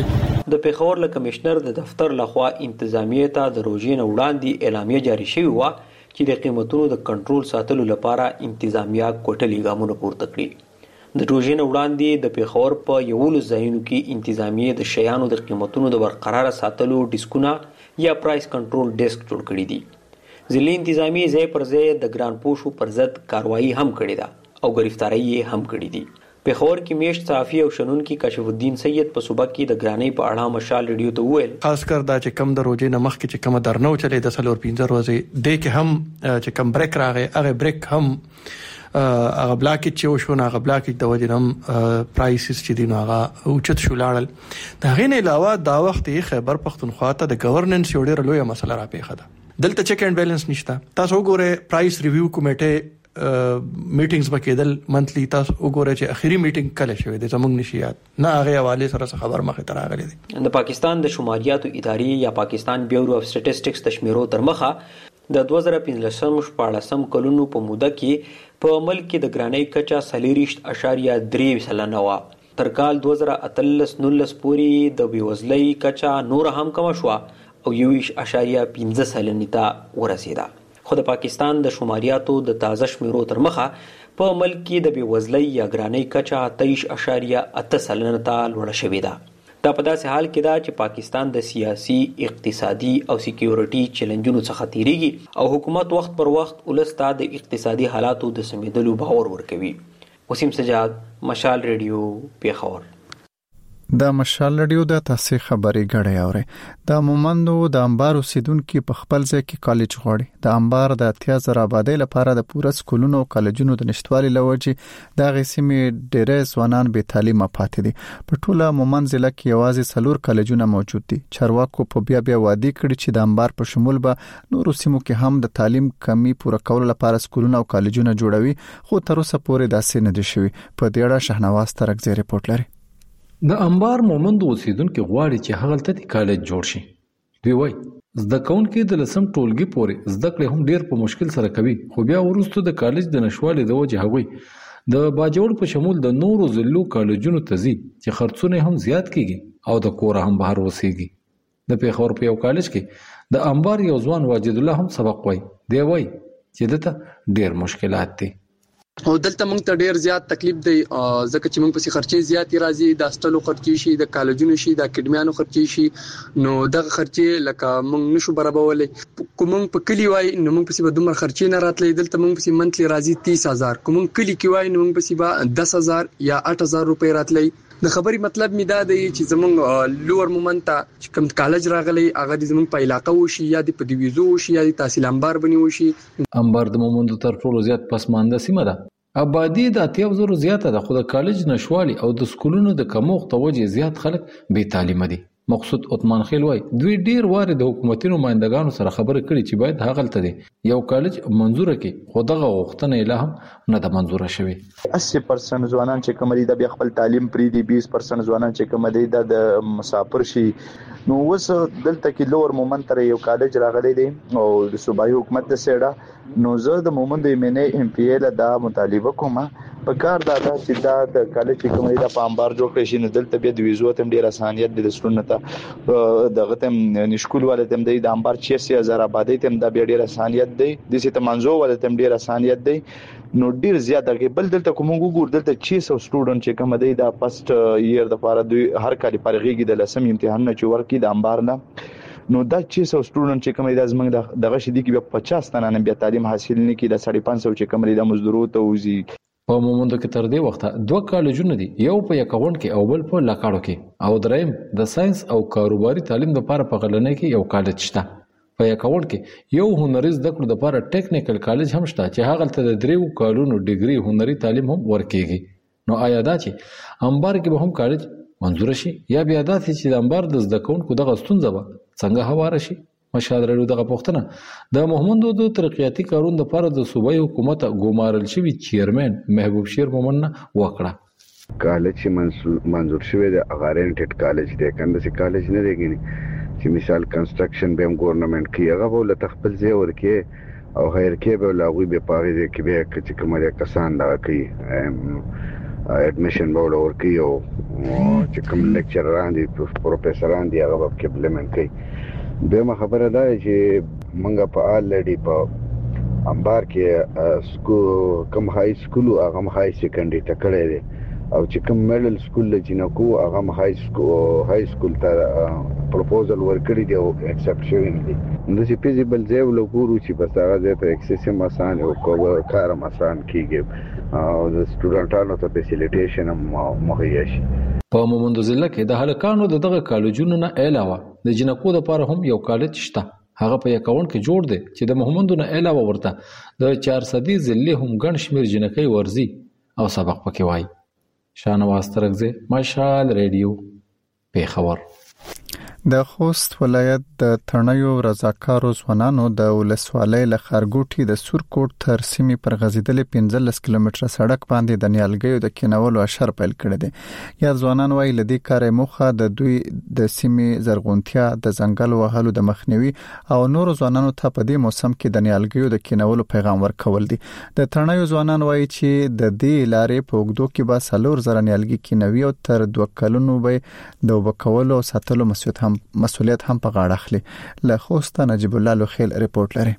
Speaker 2: د پیښور له کمشنر د دفتر لخوا انتظامیه ته د روزي نه وړاندې اعلامیه جاری شوې و چې د قیمتونو د کنټرول ساتلو لپاره انتظامیه کوټلي ګامونه پورته کړي. د روزي نه وړاندې د پیښور په 11 ځایونو کې انتظامیه د شیانو د قیمتونو د برقرار ساتلو ډیسکونه یا پرایس کنټرول ډیسک جوړ کړي دي. ځینې انتظامیه ځای پر ځای د ګران پوښو پر ضد کاروایی هم کړې ده او گرفتاری یې هم کړې دي. پیښور کې میشت صحافي او شنونکي کشف الدین سید په صوبه کې د ګرانۍ په اړه مشال ریډیو ته وویل
Speaker 5: خاص کر دا چې کم د روزي نه مخکې چې کم درنو چلے د سلور 15 ورځې د کې هم چې کم بریک راغی هغه بریک هم هغه بلاکیج چې وشونه هغه بلاکیج د وجنم پرایسز چې دینو هغه اوچت شو لاړل. دا غین علاوه دا وخت خیبر پختونخوا ته د گورننس یو ډېر لوی مسله را پیښه ده. دلته چیک اینڈ بیلانس نشته. تاسو وګوره پرایس ریویو کمیټه میټینګز وکیدل منتلی تاسو وګوره چې اخیری میټینګ کله شوه د زمونږ نشيات نه هغه حواله سره خبر مخه تر راغلي دي.
Speaker 2: د پاکستان د شماریاتو ادارې یا پاکستان بیورو اف سټټیسټکس د شمیرو تر مخه د 2015-14 کلونو په موده کې په ملک کې د ګرانۍ کچا 4.3% و. تر کال 2018-19 پورې د بیوزلۍ کچا نور هم کم شو او 1.5% ته ورسیده. خو د پاکستان د شماریاتو د تازه شمیرو تر مخه په ملک کې د بیوزلۍ یا ګرانۍ کچا 23.8% ته لوړه شوې ده. دا په داسې حال کې ده چې پاکستان د سیاسي، اقتصادي او سکیورټي چیلنجونو څخه تیریږي او حکومت وخت پر وخت ولسته د اقتصادي حالاتو د سمېدلو باور ورکوي. وسیم سجاد، مشال ریډیو، پیښور.
Speaker 1: د مشال رادیو د تاسو خبري غړې اوري د مومندو د انبار اوسیدونکو په خپل ځای کې کالج غوړي د انبار د 10000 آبادی لپاره د پوره سکولونو او کالجونو د نشټوالي لوجي د غسیمې ډېرې ځوانان به تعلیم پاتې دي. په ټوله مومند ضلع کې یوازې 4 کالجونه موجود دي. چارواکو په بیا وادي کړی چې د انبار په شمول به نورو سیمو کې هم د تعلیم کمی پوره کولو لپاره سکولونه او کالجونه جوړوي، خو تر اوسه پورې داسې نه دي شوي. په دې اړه شهنواز ترکزی ریپورت لري.
Speaker 6: د انبار مومند اوسیدونکو غواړي چې هغه ته کالج جوړ شي. دوی وایي زده کوونکي د لسم ټولګي پورې زده کړې هم ډیر په مشکل سره کوي، خو بیا وروسته د کالج د نشوالي د وجه هغوی د باجوړ په شمول د نورو ضلعو کالجونو ته ځي چې خرڅونه هم زیات کیږي او د کور هم بهر وسیږي. د پیښور په یو کالج کې د انبار یو ځوان واجد الله هم سبق وایي. دی وایي چې دته ډیر مشکلات دي
Speaker 8: او دلته موږ ته ډیر زیات تکلیف دی ځکه چې موږ پسې خرچې زیات راځي، د هاستلو خرچې شي، د کالجونو شي، د اکیډمیانو خرچې شي، نو دغه خرچې لکه موږ نشو برابرولې. کوم په کلی وای نو موږ پسې به دومره خرچې نه راتلې، دلته موږ پسې منتلی راځي 30000. کوم کلی کې وای نو موږ پسې به 10000 یا 8000 روپۍ راتلې. د خبرې مطلب می دا دی چې زمونږ لوور مومنت چې کوم کالج راغلی هغه د زمونږ په علاقه وشي یا د پدویزو وشي یا د تحصیل انبار بنی وشي.
Speaker 6: انبار د مومند تر ټولو زیات پسمانده سیمه ده. آبادی د 8000 زیاته ده، خو د کالج نشوالي او د سکولونو د کمښت توجه زیات خلک بې تعلیمه دي. مقصود عثمان خیل وای دوی ډیر واره د حکومتي نمائندګانو سره خبرې کړې چې باید هغه ته دي یو کالج منزور کړي، خو دغه غوښتنه یې لا هم نه د منزور شوی.
Speaker 24: 80% ځوانان چې کوم دي د خپل تعلیم پری دي، 20% ځوانان چې کوم دي د مسافر شي. نو وس دلته کې لوور مومند تر یو کالج راغلی دی او د صوبایي حکومت د سیډه نو زه د مومند MNA MPA له دا مطالبه کوم په کار دا چې دا د کالج کوم دی د پامبار جوړ کړی شي. نو دلته به د ویزو تم ډیر اسانیت د سټوډنټ ته دغه تم نشکول ولې تم دی د انبار 60000 آبادی تم دا به ډیر اسانیت دی، د سیته منځو ولې تم ډیر اسانیت دی. نو ډیر زیاته کې بل دلته کوم وګور دلته 600 سټوډنټ چې کوم دی د فرست ایئر د لپاره دوی هر کال فارغيږي د لسم امتحان نه چې ورکی د انبار نه. نو دا 600 سټوډنټ چې کوم دی زمنګ دغه شدي کې په 50 تنه نه بیا تعلیم حاصل نه کی د 550 چې کوم دی د مزدورو ته وزي.
Speaker 6: په مومند کې تر دې وخته 2 کالجونه دي، یو په یکاون کې او بل په لاکاړو کې، او دریم د ساينس او کاروباري تعلیم لپاره په غلنۍ کې یو کالج شته. په یکاون کې یو هنري زده کړو لپاره ټیکنیکل کالج هم شته چې هغه ته د 3 کالونو ډیګري هنري تعلیم هم ورکېږي. نو آیا دا چې انبار کې به هم کالج منزور شي یا بیا دا چې د انبار د زده کوونکو دغه ستونزه به څنګه هواره شي؟ مشال رادیو دغه پوښتنه د محمد د ترقیاتي کارونو لپاره د صوبایي حکومت ګومارل شوی چیرمن محبوب شیر مومن وکړه.
Speaker 25: کالج چې منزور شوی د اغارنټډ کالج دی، کنده چې کالج نه دیګنی چې مثال کنستراکشن به ګورنمنت کې هغه ول تخپل ځای ورکه او غیر کې به لاغوي به پاره کې به چې کومه کسان دا کوي اډمیشن بول ورکی او چې کوم لیکچرران دي پروفیسوران دي هغه په امپلیمنٹ کوي. دغه خبره ده چې موږ په الریډي په امبار کې کوم های سکول او هغه های سیکنډري ته کړی دی او چې کوم میډل سکول لجنکو هغه های سکول ته پروپوزل ورکړی دی او اکسپټ شوی دی. نو چې فیزیبل ځای ولګورو چې بس هغه ځای ته اکسس هم آسان او کار هم آسان کیږي او د سټوډنټانو ته فیسیلیټیشن هم مهیا شي.
Speaker 6: په مومندو ضلع کې د هلکانو دغه کالجونو نه علاوه د جنکو لپاره هم یو کالج شته. هغه په یکاون کې جوړ دی چې د محمدو نه علاوه ورته د 400 ضلع هم ګڼ شمیر جنکۍ ورزي او سبق پکې وایي. شانواز ترغزه مشال ریډیو پیښور.
Speaker 1: د خوست ولایت د ترنیو رضاکارو ځوانانو د ولسوالۍ له خارګوټي د سورکوټ تر سیمې پر غزیدلې 15 کیلومتره سړک باندې د نیالګیو د کینولو اشر پیل کړی دی. یا ځوانان وایي لدی کار موخه د دوی د سیمې زرغونتیا د ځنګل وهلو د مخنیوي او نور ځوانانو ته په دې موسم کې د نیالګیو د کینولو پیغام ورکول دي. د ترنیو ځوانان وایي چې د دې لارې په وګړو کې به 4,000 نیالګي کینوي او تر 2 کلونو به د وبکولو او ساتلو مسؤلیت هم په غاړه اخلي. له خوست نجیب الله لوخیل ریپورت لري.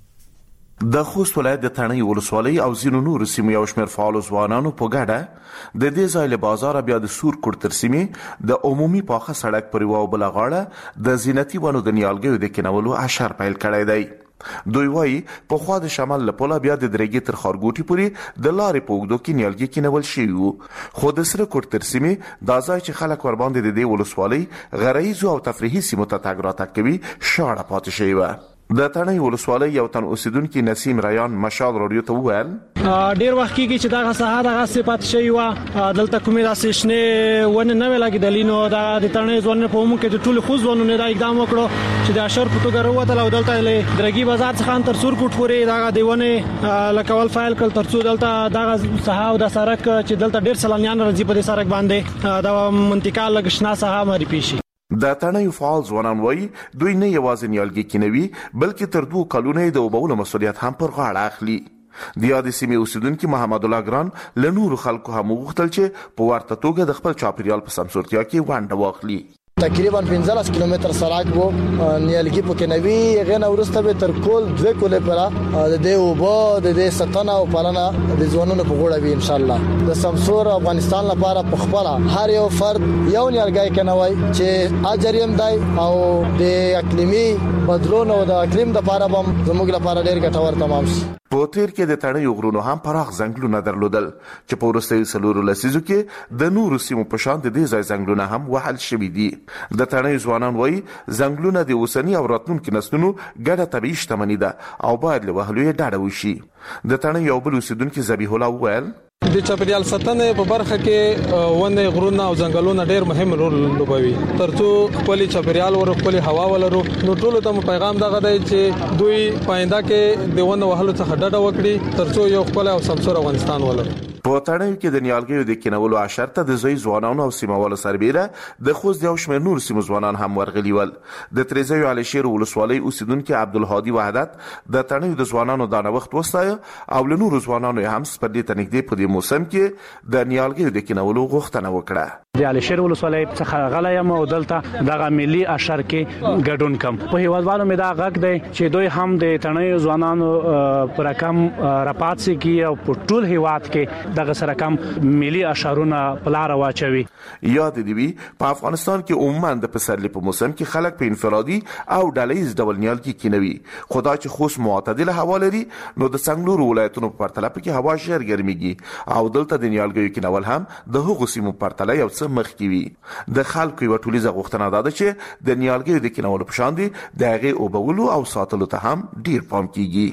Speaker 7: د خوست ولایت د تڼۍ ولسوالۍ او ځینو نورو سیمو یو شمېر فعالو ځوانانو په ګډه د دې ځای له بازار بیا د سورکوټ تر سیمې د عمومي پاخه سړک پر یوه بله غاړه د زینتي ونو د نیالګیو د کینولو اشر پیل کړی دی. دوی وایي په خوا د شمال له پوله بیا د درېږې تر خارګوټي پورې د لارې په اوږدو کې نیالګي کینول شوي وو، خو د سره کوټ تر سیمې دا ځای چې خلک ورباندې د دې ولسوالۍ غرایزو او تفریحي سیمو ته تګ راتګ کوي شاړه پاتې شوې وه. د تڼۍ ولسوالۍ یو تن اوسیدونکي نسیم ریان مشال رادیو ته وویل
Speaker 4: ډیر وخت کېږي چې دا سهار هغه صفات شوی و دلته کومې داسې شنې ونه نه لګېدلې نو دا د تڼۍ ځوانانو په عموم کې د ټولو خو ځوانانو دا اقدام وکړو چې د اشر په توګه راووتل او دلته له درګي بازار څخه تر سورکوټ پورې دا د ونه لکول فایل کول تر څو دلته دا سهار د سړک چې دلته ډیر سلانیان راځي په دې سړک باندې دا منطقه لګښنا سهار مری پیشي.
Speaker 7: د تڼۍ فعال ځوانان وایي دوی نه یوازې نیالګي کینوي بلکې تر 2 کلونو د وبولو مسؤلیت هم پر غاړه اخلي. د یادې سیمې اوسیدونکي محمد الله ګران له نورو خلکو هم وغوښتل چې په ورته توګه د خپل چاپیریال په سمسورتیا کې ونډه واخلي.
Speaker 9: تقریبا 15 کیلومتر سړک وو نیالګي پکې نوي غنه ورسته به تر کول 2 کولې پر د دې وبو د دې ستنه او پالنه د ځوانانو په غوړه وي ان شاء الله. د سمسور افغانستان لپاره په خپل هر یو فرد یو نیالګي کنوي چې اجریم دی او د اقلیمي بدلون او د اقلیم د لپاره هم زموږ لپاره ډېر ګټور تمام شي.
Speaker 7: په تیر کې د تڼۍ غرونو هم پراخ ځنګلونه درلودل چې په وروستیو 4 لسیزو کې د نورو سیمو په شان د دې ځای ځنګلونه هم وهل شوي دي. د تڼۍ ځوانان وایي ځنګلونه د اوسني او راتلونکي نسلونو ګډه طبیعي شتمني ده او باید له وهلو یې ډډه وشي. د تڼۍ یو بل اوسیدونکي ذبیح الله وویل
Speaker 10: د چاپیریال ساتنې په برخه کې ونه غرونه او ځنګلونه ډېر مهم رول لوبوي ترڅو خپل چاپیریال او خپل هوا ولرو. نو ټول ته پیغام دغه دی چې دوی پاینده کې د ونه وهلو څخه ډډه وکړي ترڅو یو خپل او سمسور افغانستان ولرو.
Speaker 7: په تڼۍ کې د نیالګیو د کینولو اشر ته د ځای ځوانانو او سیموالو سربیره د خوست یو شمېر نور سیمو ځوانان هم ورغلي ول. د تریزیو علشیر ولسوالۍ اوسیدونکي عبدالهادي وحدت د تڼۍ د ځوانانو د وخت وستایه او له نورو ځوانانو هم سپدې ته نږدې په دې موسم کې د نیالګیو د کینولو غوښتنه وکړه.
Speaker 11: د علشیر ولسوالۍ څخه غلایم او دلته دغه ملي اشر کې ګډون کم په هیوادوالو مې دا غږ دی چې دوی هم د تڼۍ ځوانانو پر رقم راپاتسي کی او په ټول هیواد کې دغه سره کم ملي اشارونه پلار واچوي.
Speaker 7: یاد دی وی په افغانستان کې عموما د پسرلي په موسم کې خلک په انفرادي او ډلهیز ډول نیالګي کینوي. خدا چې خوست معتدله هوا لري نو د څنګلورو ولایتونو په پرتله کې هوا ژر ګرميږي او دلته د نیالګیو کینول هم د هغو سیمو په پرتله یو څه مخکې وي. د خلکو یو ټولیزه غوښتنه ده چې د نیالګیو د کینولو په شان دي د هغې اوبولو او ساتلو ته هم ډیر پام کیږي.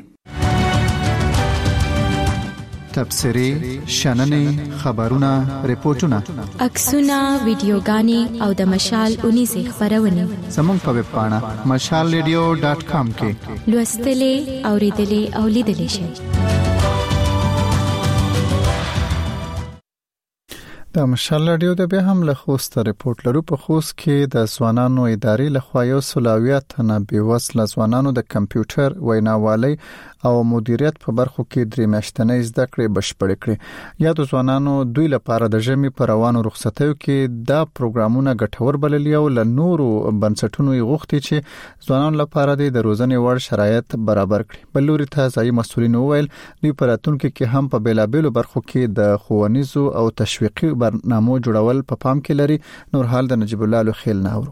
Speaker 1: تبصري شننې خبرونه ریپورتونه
Speaker 13: عکسونه ویډیوګانې او د مشال 19 خبرونه
Speaker 1: زموږ په ویب پاڼه mashalradio.com کې
Speaker 13: لوستلې اوریدلې او لیدلې شئ.
Speaker 1: د مشال رادیو د به هم له خوست ریپورت لرو. په خوست کې د ځوانانو ادارې له خوا یو سلاویت نه بيوسله ځوانانو د کمپیوټر ویناوالۍ او مدیریت په برخو کې 3 میاشتنۍ زده کړې بشپړې کړې. یا د ځوانانو دوی لپاره د ژمي پر روانو رخصتیو کې دا پروګرامونه ګټور بللي او له نورو بنسټونو یې غوښتي چې ځوانانو لپاره د روزنې وړ شرایط برابر کړي. بل لوري ته ځایي مسؤلین وویل دوی په راتلونکي کې هم په بیلابېلو برخو کې د ښوونیزو او تشویقي برنامو جوړول په پام کې لري. نور حال د نجیب الله لخیل ناورو.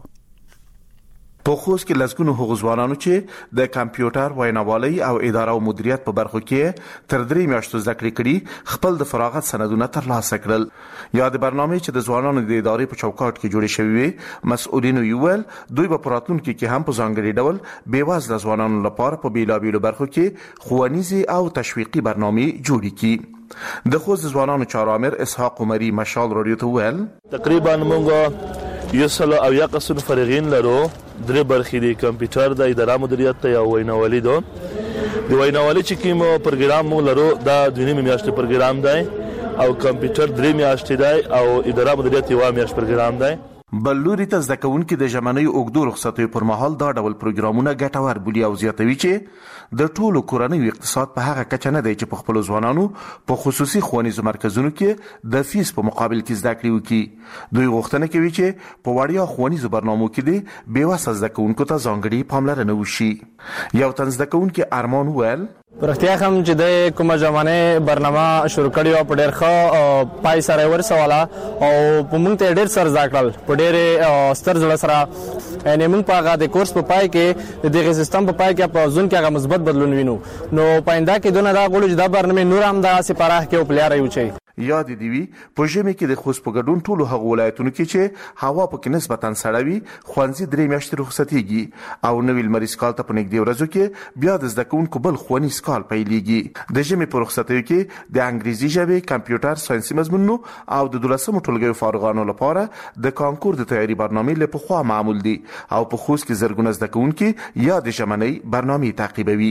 Speaker 7: په خوست کې لسګونو هغوځوانانو چې د کمپیوټر ویناوالۍ او اداره او مدیریت په برخو کې تر 3 میاشتو زده کړې کړي خپل د فراغت سندونه ترلاسه کړل. یا د برنامې چې د ځوانانو د ادارې په چوکاټ کې جوړې شوې وي مسؤلینو یوول دوی په راتلونکي کې هم په ځانګړي ډول بیوزله ځوانانو لپاره په بیلابېلو برخو کې ښوونیزي او تشویقي برنامې جوړې کړي. د خوست ځوانانو چارامر اسحاق عمري مشال رادیو ته ویل
Speaker 12: تقریبا موږ یوسلو او یا قسم فرغین لرو درې برخې دي کمپیوټر د اداره مدیریت ته او ویناوالي دو د ویناوالي چې کوم پروګرام مو لرو دا 2 میاشتې پروګرام دی او کمپیوټر 3 میاشتې دی او اداره مدیریت 1 میاشت پروګرام دی.
Speaker 7: بل لوري ته زده کوونکي د ژمنۍ اوږدو رخصتیو پر مهال دا ډول پروګرامونه ګټور بولي او زیاتوي چې د ټولو کورنیو اقتصاد په هغه کچه نه دی چې په خپل ځوانانو په خصوصي ښوونیزو مرکزونو کې د فیس په مقابل کې زده کړې وکړي. دوی غوښتنه کوي چې په وړیا ښوونیزو برنامو کې د بیوسه زده کوونکو ته ځانګړي پاملرنه وشي. یو تن زده کوونکی ارمان ویل
Speaker 14: پرختیا هم چې د کومه ځمانه برنامه شروع کړی او په ډېر ښه پای سره ورسواله او په مونږ ته ډېر سر ځکړل په ډېر ستر ځل سره یعنی مونږ په هغه د کورس په پای کې دغه سیستم په پای کې په ځون کې هغه مثبت بدلون وینو. نو پاینده کې دونه دا غوړي چې دا برنامه نور هم د سپاره کې او پلیار یو چي
Speaker 7: یاد دی په ژمي کې د خوست په ګډون ټولو هغه ولایتونو کې چې هوا پکې نسبتاً سړه وي خوانزي 3 میاشتې رخصتيږي او نوې لمریز کال ته په نږدې ورځو کې بیا د زده کوونکو بل ښوونیز کال پیلېږي. د ژمي په رخصتیو کې د انګریزي ژبې کمپیوټر ساينسي مضمونونو او د 12مو ټولګیو فارغانو لپاره د کانکور د تیاری برنامې له پخوا معمول دي او په خوست کې زرګونه زده کوونکي یا د ژمنۍ برنامې تعقیبوي.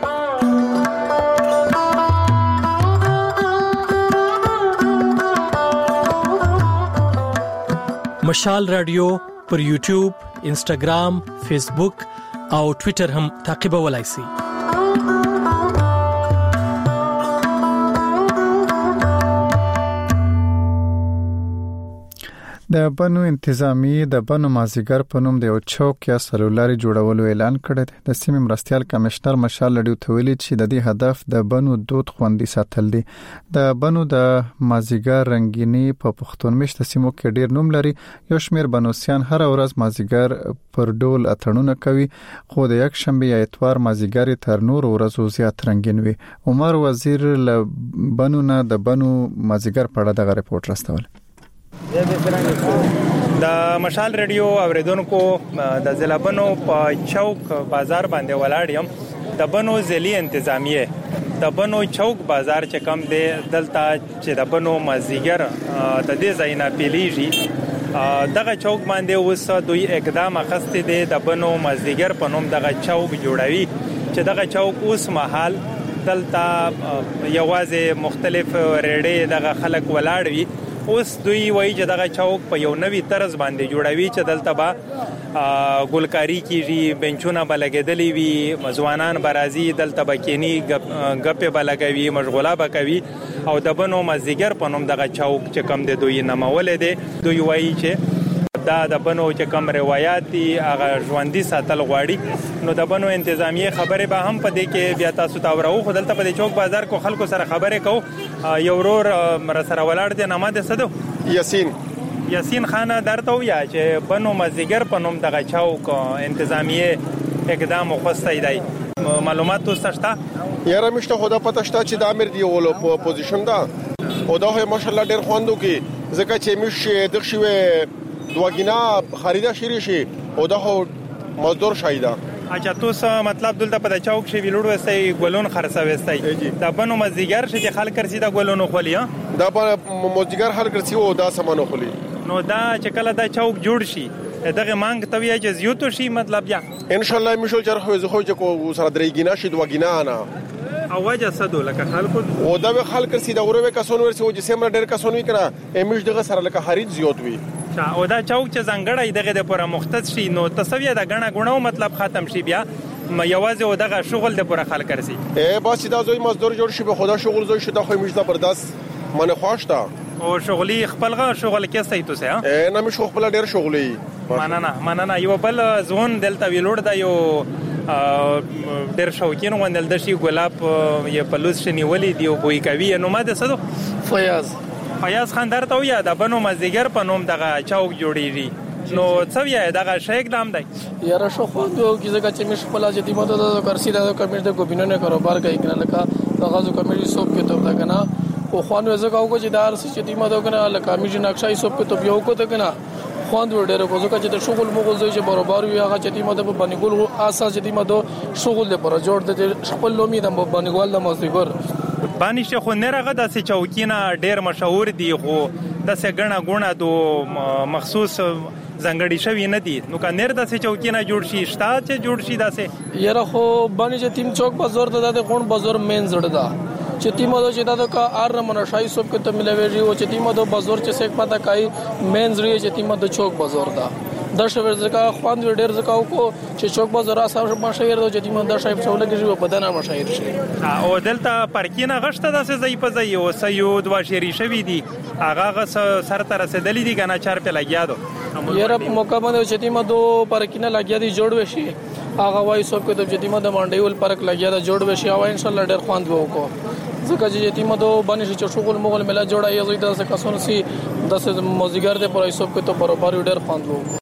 Speaker 15: مشال رادیو پر یوټیوب، انسټاګرام، فیسبوک او ټوئیټر هم تعقیبولای شئ.
Speaker 1: د بنو انتظامی د بنو مازیګر په نوم د یو چوک یا سلولاري جوړولو اعلان کړی دی. د سیمې مرستيال کمشنر مشال لډیو ته ویلي چې د دې هدف د بنو دود خوندي ساتل دي. د بنو د مازیګر رنگینی په پښتون مشت سیمو کې ډیر نوم لري. یو شمیر بنوسیان هر ورځ مازیګر پر ډول اتړونه کوي خو د یک شنبه یا اتوار مازیګر تر نور ورځو زیات رنگین وي. عمر وزیر له بنو نه د بنو مازیګر په اړه د ریپورت راستول.
Speaker 16: د مشال رادیو اوریدونکو د ضلع بنو په چوک بازار باندې ولاړ یم. د بنو ضلعي انتظامیه د بنو چوک بازار چې کم دی دلته چې د بنو مازیګر د دې ځای نه پیلیږي دغه چوک باندې اوس دوی اقدام اخیستی دی د بنو مازیګر په نوم دغه چوک جوړوي چې دغه چوک اوس مهال دلته یوازې مختلف ریډې دغه خلک ولاړ وي. اوس دوی وایي چې دغه چوک په یو نوی طرز باندې جوړوي چې دلته به ګلکاری کیږي، بنچونه به لګېدلې وي، ځوانان به راځي دلته به کینی ګپې به لګوي، مشغوله به کوي او د بنو مازیګر په نوم دغه چوک چې کم دی دوی نومولی دی. دوی وایي چې دا د بنو چې کم روایات دي هغه ژوندي ساتل غواړي. نو د بنو انتظامیه خبره به هم په دې کې بیا تاسو ته ورو خو دلته په دې چوک بازار کو خلکو سره خبرې کو. یو ورور سره ولاړ دی نامه ده سدو یاسین خان درته ویا چې بنو مازیګر په نوم دغه چوک انتظامیه اقدام خوسته دی. معلومات تاسو شته؟
Speaker 18: یاره مشته خدا پته شته چې د امیر دی ولو په پوزیشن دا او دا ماشاءالله ډیر خواندو کې ځکه چې مش د شوی دواګینا خریدا شری شي او دا مزدور شایدا.
Speaker 16: اچھا تاسو مطلب دلته په چوک شي ویلوړ وسای ګلون خرڅوي دا بنو مازیګر چې خلک کرسي دا ګلونو خولي
Speaker 18: دا مازیګر خلک کرسي او دا سمانو خولي.
Speaker 16: نو دا چې کله دا چوک جوړ شي دغه مانګ تویا چې زیاتو شي مطلب یا
Speaker 18: ان شاء الله مشل چرخه زخه چې کو سره درېګینا شي دواګینا نه
Speaker 16: اواجه صدو لکه خلکو
Speaker 18: او دا خلک کرسي دا وروي کسون ورسي او چې سم ډېر کسون وی کړه امیش دغه سره لکه خرید زیات وی
Speaker 16: او دا چوک چې زنګړی دغه د پوره مختص شي نو تصویر د غنا غونو مطلب ختم شي بیا یوازې او دغه شغل د پوره خلک رسي
Speaker 18: بس دا زوی مزدور جوړ شي به خدا شغل زوی شي دا خو میش زبردست من خواشته
Speaker 16: او شغلی خپلغه شغل کې ستای تو سه
Speaker 18: نه مش خپل ډیر شغلی
Speaker 16: مننه یو بل ځون دلته ویلوړ دا یو ډیر شوکین وندل د شي ګلاب یې پلوس شنی ولی دی او بوې کوي نو ما د صدو فیاض خان درته ویا د بنو مزدیګر په نوم دغه چوک جوړیږي نو څو یا دغه شیک دام دی
Speaker 4: یاره شو خو د کیزه چې مش خپل چې دیمه د کرسی د کمیټ د ګوبینو نه کاروبار کوي کنه لکه دغه کمیټي سوب کې ته دا کنه او خوان وځه کاوه چې دار چې دیمه دا کنه لکه میج نقشای سوب کې ته یو کو ته کنه خوان ډېر کوزو چې د شغل مغول زوی چې برابر وي هغه چې دیمه د بنګول اساس چې دیمه د شغل لپاره جوړ د خپل لومي د بنګول د مزدګر
Speaker 16: بانیشه خو نه راغه د چوکینه ډېر مشهور دی خو د سګڼه ګونه دو مخصوص زنګړی شوی نه دي نو کنير د چوکینه جوړ شي شتا چې جوړ شي داسه
Speaker 4: یره خو باندې چې تیم چوک بازار د غون بازار مین زړه دا چې تیم د چې دا کا ار منشای سوب کې ته ملوي او چې تیم د بازار چې سیک پتا کای مین زړه چې تیم د چوک بازار دا د شویر ځکه خوان ډېر ځکه کو چې چوک بازار اساس مشایر د چې تیم د شایب څول کې په بدن مشایر شي
Speaker 16: او دلته پارکینه غشته داسه ځای په ځای او سيود واشری شوی دي هغه سر تر رسیدلی دي کنه 4 په لګیا دو
Speaker 4: یره موقع باندې چې تیم دو پارکینه لګیا دي جوړ وشي هغه وای سوب کې د چې تیم د مانډیول پارک لګیا دا جوړ وشي او ان شاء الله ډېر خواند وو ځکه چې تیم دو باندې چې شغل مغول ملا جوړا یې زوی د کسون سي د موزیګر د پرای سوب کې ته برابر ډېر خواند وو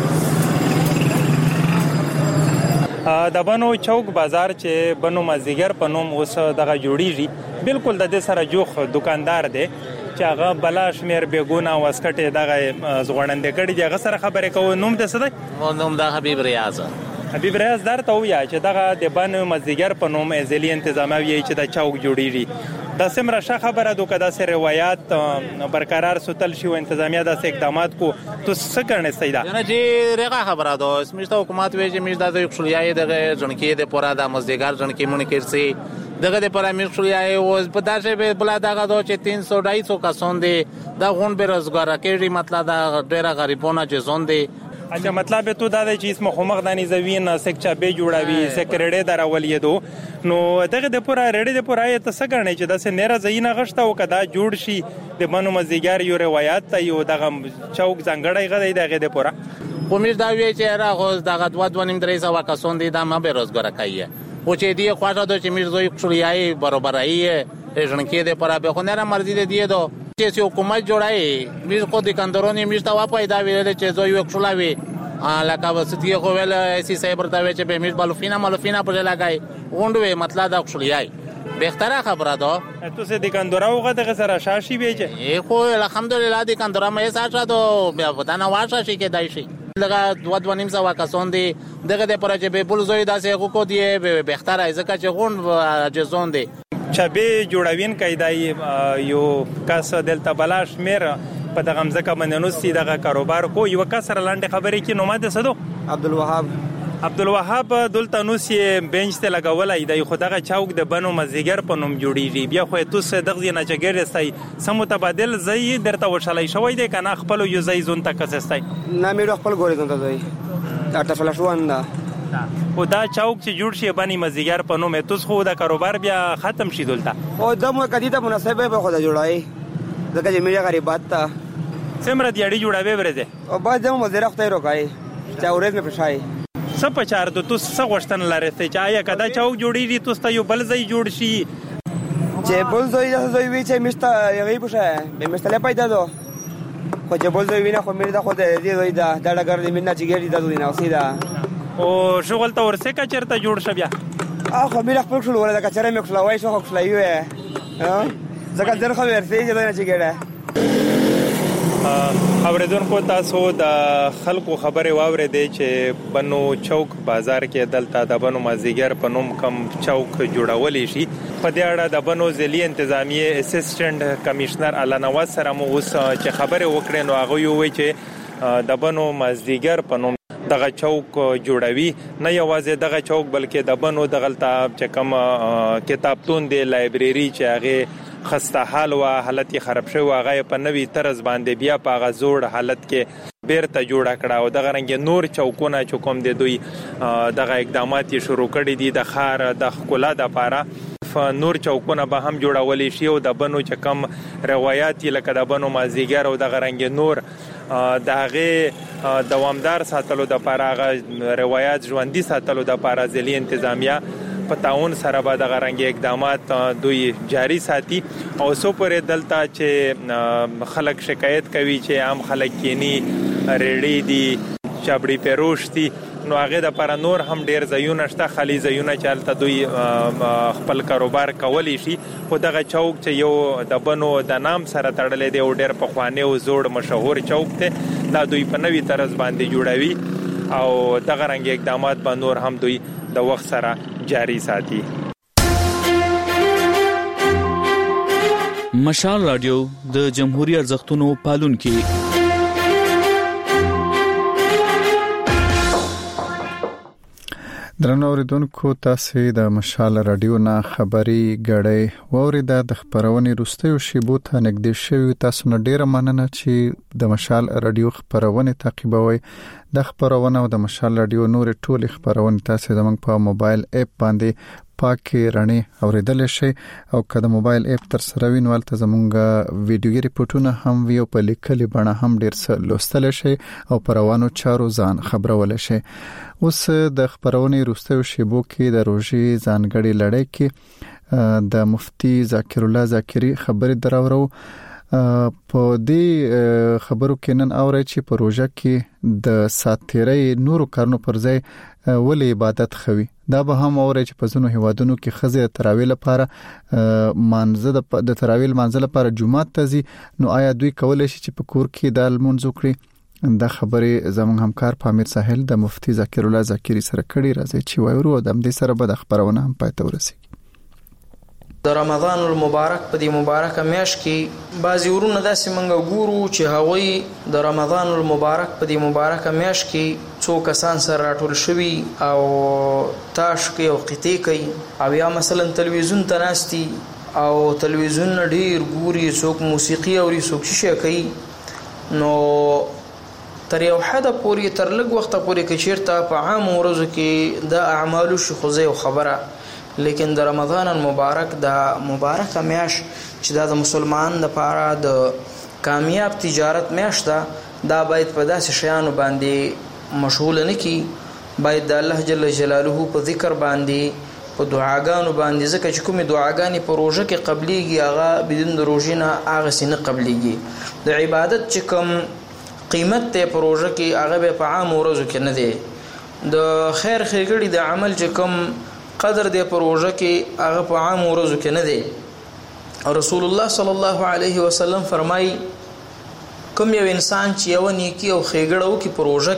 Speaker 16: د بنو چوک بازار چې بنو مزدیګر په نوم اوس دغه جوړیږي بالکل د دې سره جوخ دکاندار دی چې هغه بلاش میر بیگونه واسکټه دغه زغړندې کړي دغه سره خبرې کوو نوم د سده
Speaker 17: نوم د حبیب
Speaker 16: ریاض درته ویا چې دغه د بنو مزدیګر په نوم ازلی انتظامیه چې د چوک جوړیږي د سمره ښه خبره دوه کدا سره روایت برقرار سوتل شي او انتظامیه د اقدامات کو تو څه کړنه سیدا
Speaker 17: نه چې رغه خبره ده اسمشته حکومت وی چې مش د خپلای دغه ځنکې د پورا د مزدیګر ځنکې مونږ کېرسي دغه د پورا مش خپلای او په داسې به بل دغه دو چې 300 250 کسان دي دا غون به روزګار کوي مطلب دا ډېر غریبونه چې زون دي
Speaker 16: اچھا مطلب ته دا چې اسمه خمغدانی زوین سکچا به جوړاوي سکرډه دراولې دو نو دغه د پورا ریډي د پورا ته سګړنه چې د سنره زینه غشته او کدا جوړ شي د بنو مزدیګر یو روایت ته یو دغه چوک زنګړی غړي دغه د پورا
Speaker 17: کومیر دا وی چې راغوز دغه 2.5 کسان دي د ما به روزګار کوي او چې دی خواږه د چې میرزوی خلیای برابرای ژوندکې د پورا به خو نه مرزي دی دو چې حکومت جوړای میر خو د کندرونی میشته وا پیدا ویل چې زوی وکړلاوي لکه وسطی خو ول اسی سایبر ته چې به میر مالفینا پر لګای غونډوي مطلب دا خلیای بهتره خبره ده
Speaker 16: تو سه د کندراو غته سره شاشي بیچ
Speaker 17: خو الحمدلله د کندرا مې ساته دو بیا ودانه واشه شي کې دای شي لکه 2.5 کسان دي دغه د پرچې به بل زوی داسې کو دی بهتره ځکه چې غون جزون دي
Speaker 16: چبه جوړوین کیدای یو کس دلته بلاش میر په دغه مزکه مننوسی دغه کاروبار کو یو کسر لاندې خبرې کې نوماد سدو عبدالوهاب دلته نوسی بنچ ته لګولای دی خو دغه چوک د بنو مزدیګر په نوم جوړیږي بیا خو تاسو دغه نه چګرستای سم متبادل زئی درته وشلای شوی دی کنه خپل یو زئی زون تک کسستای
Speaker 19: نه مې خپل ګورې زون ته زئی اټه فلشوان دا
Speaker 16: او دا چوک چې جوړ شي بنی مزدیګر په نوم تاسو خو دا کاروبار بیا ختم شي دلته
Speaker 19: او دمو کدی ته مناسبه به خدای جوړای ځکه چې مې غریبات ته
Speaker 16: سمره دیړي جوړاوي ورته
Speaker 19: او بعد دمو مزدیګر خدای روکای چا ورځ مې پښای
Speaker 16: سپچار د تاسو څه غوښتنه لرئ چې آیا کدا چوک جوړیږي تاسو ته یو بل ځای جوړ شي
Speaker 19: چې بل ځای وی چې مشته یوې پښه به مشته پیدا دو خو چې بل ځای وینه خو مې دا خو دې وای دا ډاګر دې مینه چې ګری دا دوی نه اوسیدا
Speaker 16: او شغل ته ورسې کا چرته جوړ شبیا
Speaker 19: خو مې خپل شغل ولا دا کچره مې خپل وای شو خپل یو ځکه ځر خو ورسې چې دا چې ګره
Speaker 16: اوریدونکو تاسو د خلکو خبره واورېدې چې بنو چوک بازار کې دلته د بنو مزدیګر په نوم کم چوک جوړولې شي په دې اړه د بنو ضلعي انتظامیه اسسټنټ کمشنر الله نواز سره مو اوس چې خبره وکړې نو هغه وی چې د بنو مزدیګر په نوم دغه چوک جوړوي نه یوازې دغه چوک بلکې د بنو دغلطه چې کوم کتابتون دی لایبرری چې هغه خسته حال او حالت خراب شوی هغه په نوې طرز باندې بیا په غزوړ حالت کې بیرته جوړ کړه او دغه رنګ نور چوکونه چوکم د دوی دغه اقدامات شروع کړي دي د خار د خکولا د لپاره نور چوکونه به هم جوړولې شي او د بنو چکم روایت لکه د بنو مازیګر او د غرنګ نور دغه دوامدار ساتلو د لپاره روایت ژوندۍ ساتلو د لپاره ځلې انتظامیه په تعاون سره به د غرنګ اقدامات دوی جاری ساتي او سو پرې دلته چې خلک شکایت کوي چې عام خلک کینی ریډي دي چابړي پیروش دي نو هغه د پر نور هم ډیر ځایونه شته خالي ځایونه چالت دوی خپل کاروبار کولی شي خو دغه چوک چې یو د بنو د نام سره تړلې دی او ډیر په خوانه او زوړ مشهور چوک ته دا دوی په نوي طرز باندې جوړوي او دغه رنګ اقدامات به نور هم دوی د وخت سره جاری ساتي.
Speaker 3: مشال رادیو د جمهوریت ارزښتونو پالونکي
Speaker 1: درنو اوریدونکو تاسو د مشال رادیو نه خبري غړې ووريده د خبرونې روستیو شیبو ته نږدې شوی تاسو نه ډیره مننه چې د مشال رادیو خبرونه تعقیبوي د خبرونه او د مشال رادیو نور ټول خبرونه تاسو زموږ په موبایل اپ باندې پاکي رڼي اوریدل شي او کله موبایل اپ تر سره وینول ته زموږ ویډیو ریپورتونه هم ویو په لیکلي بڼه هم ډیر څه لوستل شي او پروانو چارو ځان خبرول شي. اوس د خبرونې روستیو شیبو کې د روژې ځانګړي لړۍ کې د مفتی ذاکر الله ذاکری خبرې دراورو په دې خبرو کې نن اوري چې په روژه کې د ساتيري نورو کارونو پر ځای ولې عبادت خوي دا به هم اوري چې په ځینو هیوادونو کې خزه تراویح لپاره مانزه د تراویح مانزه لپاره جمعه ته ځي نو آیا دوی کولای شي چې په کور کې د المنځ وکړي دا خبره زموږ همکار پامیر ساحل د مفتی ذاکر الله ذاکری سره کړي راځي چې وایو او د دې سره به د خبرونه هم پاتې ورسیږي.
Speaker 20: د رمضان المبارک په دې مبارکه میاشت کې بعضی ورونه داسې منګه ګورو چې هغوی د رمضان المبارک په دې مبارکه میاشت کې څو کسان سره راټول شوي او تاش کوي او قطې کوي او یا مثلا تلویزیون ته ناستي او تلویزیون ډیر ګوري څوک موسیقي اوري څوک شیشه کوي نو تر یو حد پورې تر لږ وخت پورې کې چیرته په عام ورځو کې د اعمالو شخصي خبره لیکن د رمضان المبارک د مبارکه میاشت چې د مسلمان لپاره د کامیاب تجارت میاشت دا باید په داسې شیانو باندې مشغول نه کی باید د الله جل جلاله په ذکر باندې په دعاګانو باندې ځکه چې کومې دعاګانې په روزه کې قبليږي هغه بدون د روزې نه هغه سینه قبليږي د عبادت چې کوم قیمت ته په روزه کې هغه به په عام ورځو کې نه دی د خیر خیرګړي د عمل چې کوم قدر دی په روزه کې هغه په عام ورځو کې نه دی. رسول الله صلی الله علیه وسلم فرمایي کوم یو انسان چې یو نیکی او خیرګړو کې په روزه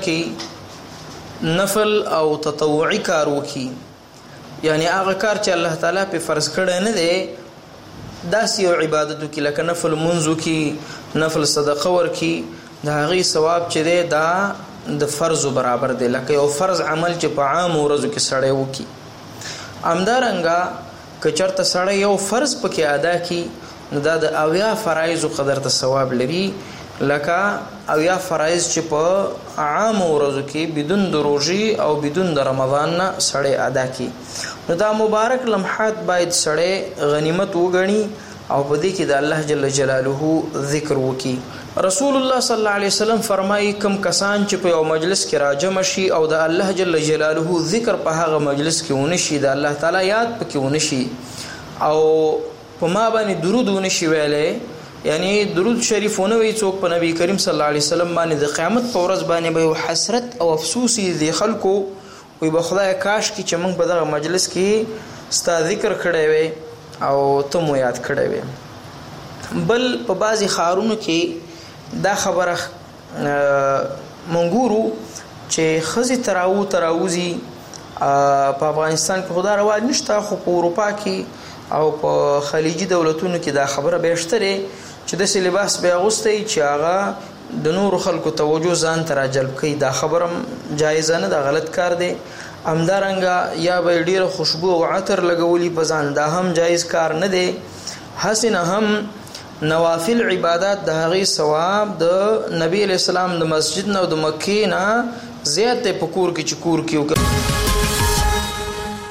Speaker 20: کې نفل او تطوعي کار وکي یعنی هغه کار چې الله تعالی په فرض کړی نه دی داسې یو عبادت کې لکه نفل منځو کې نفل صدقه ورکی دا هغه ثواب چې دی دا د فرض برابر دی لکه یو فرض عمل چې په عام ورځو کې سړی وکي. امدارنګه کچرته سړی یو فرض پکې ادا کی نو دا د اویا فرایض قدر ته ثواب لري لکه اویا فرایض چې په عام ورځو کې بدون د روزي او بدون د رمضان نه سړی ادا کی نو دا مبارک لمحات باید سړی غنیمت وګڼي او په دې کې د الله جل جلاله ذکر وکي. رسول الله صلی الله علیه وسلم فرمایي کوم کسان چې په یو مجلس کې راجم شي او د الله جل جلاله ذکر په هغه مجلس کې ونشي د الله تعالی یاد پکې ونشي او په ما باندې درود ونشي ویلې یعنی درود شریفونه وی څوک په نبی کریم صلی الله علیه وسلم باندې د قیامت په ورځ باندې به حسرت او افسوس دي خلکو وي به خدای کاش کې چې موږ په دغه مجلس کې ستا ذکر کړی وي او ته مو یاد کړی وي. بل په بعضی خارونو کې دا خبره منګورو چې خزي تراوزی په افغانستان کې خدای رواج نشته خو په اروپا کې او په خلیجي دولتونو کې دا خبره بیشتره چې د لباس به اغوستي چې هغه د نور خلکو توجه ځان ته راجلب کوي دا خبره جایز نه دا غلط کار دی. امدارنګه یا به ډیره خوشبو او عطر لګولي په ځان دا هم جایز کار نه دی. حسنه هم نوافل عبادت د هغه ثواب د نبی اسلام د مسجد نه او د مکې نه زیات په کور کې چکور کې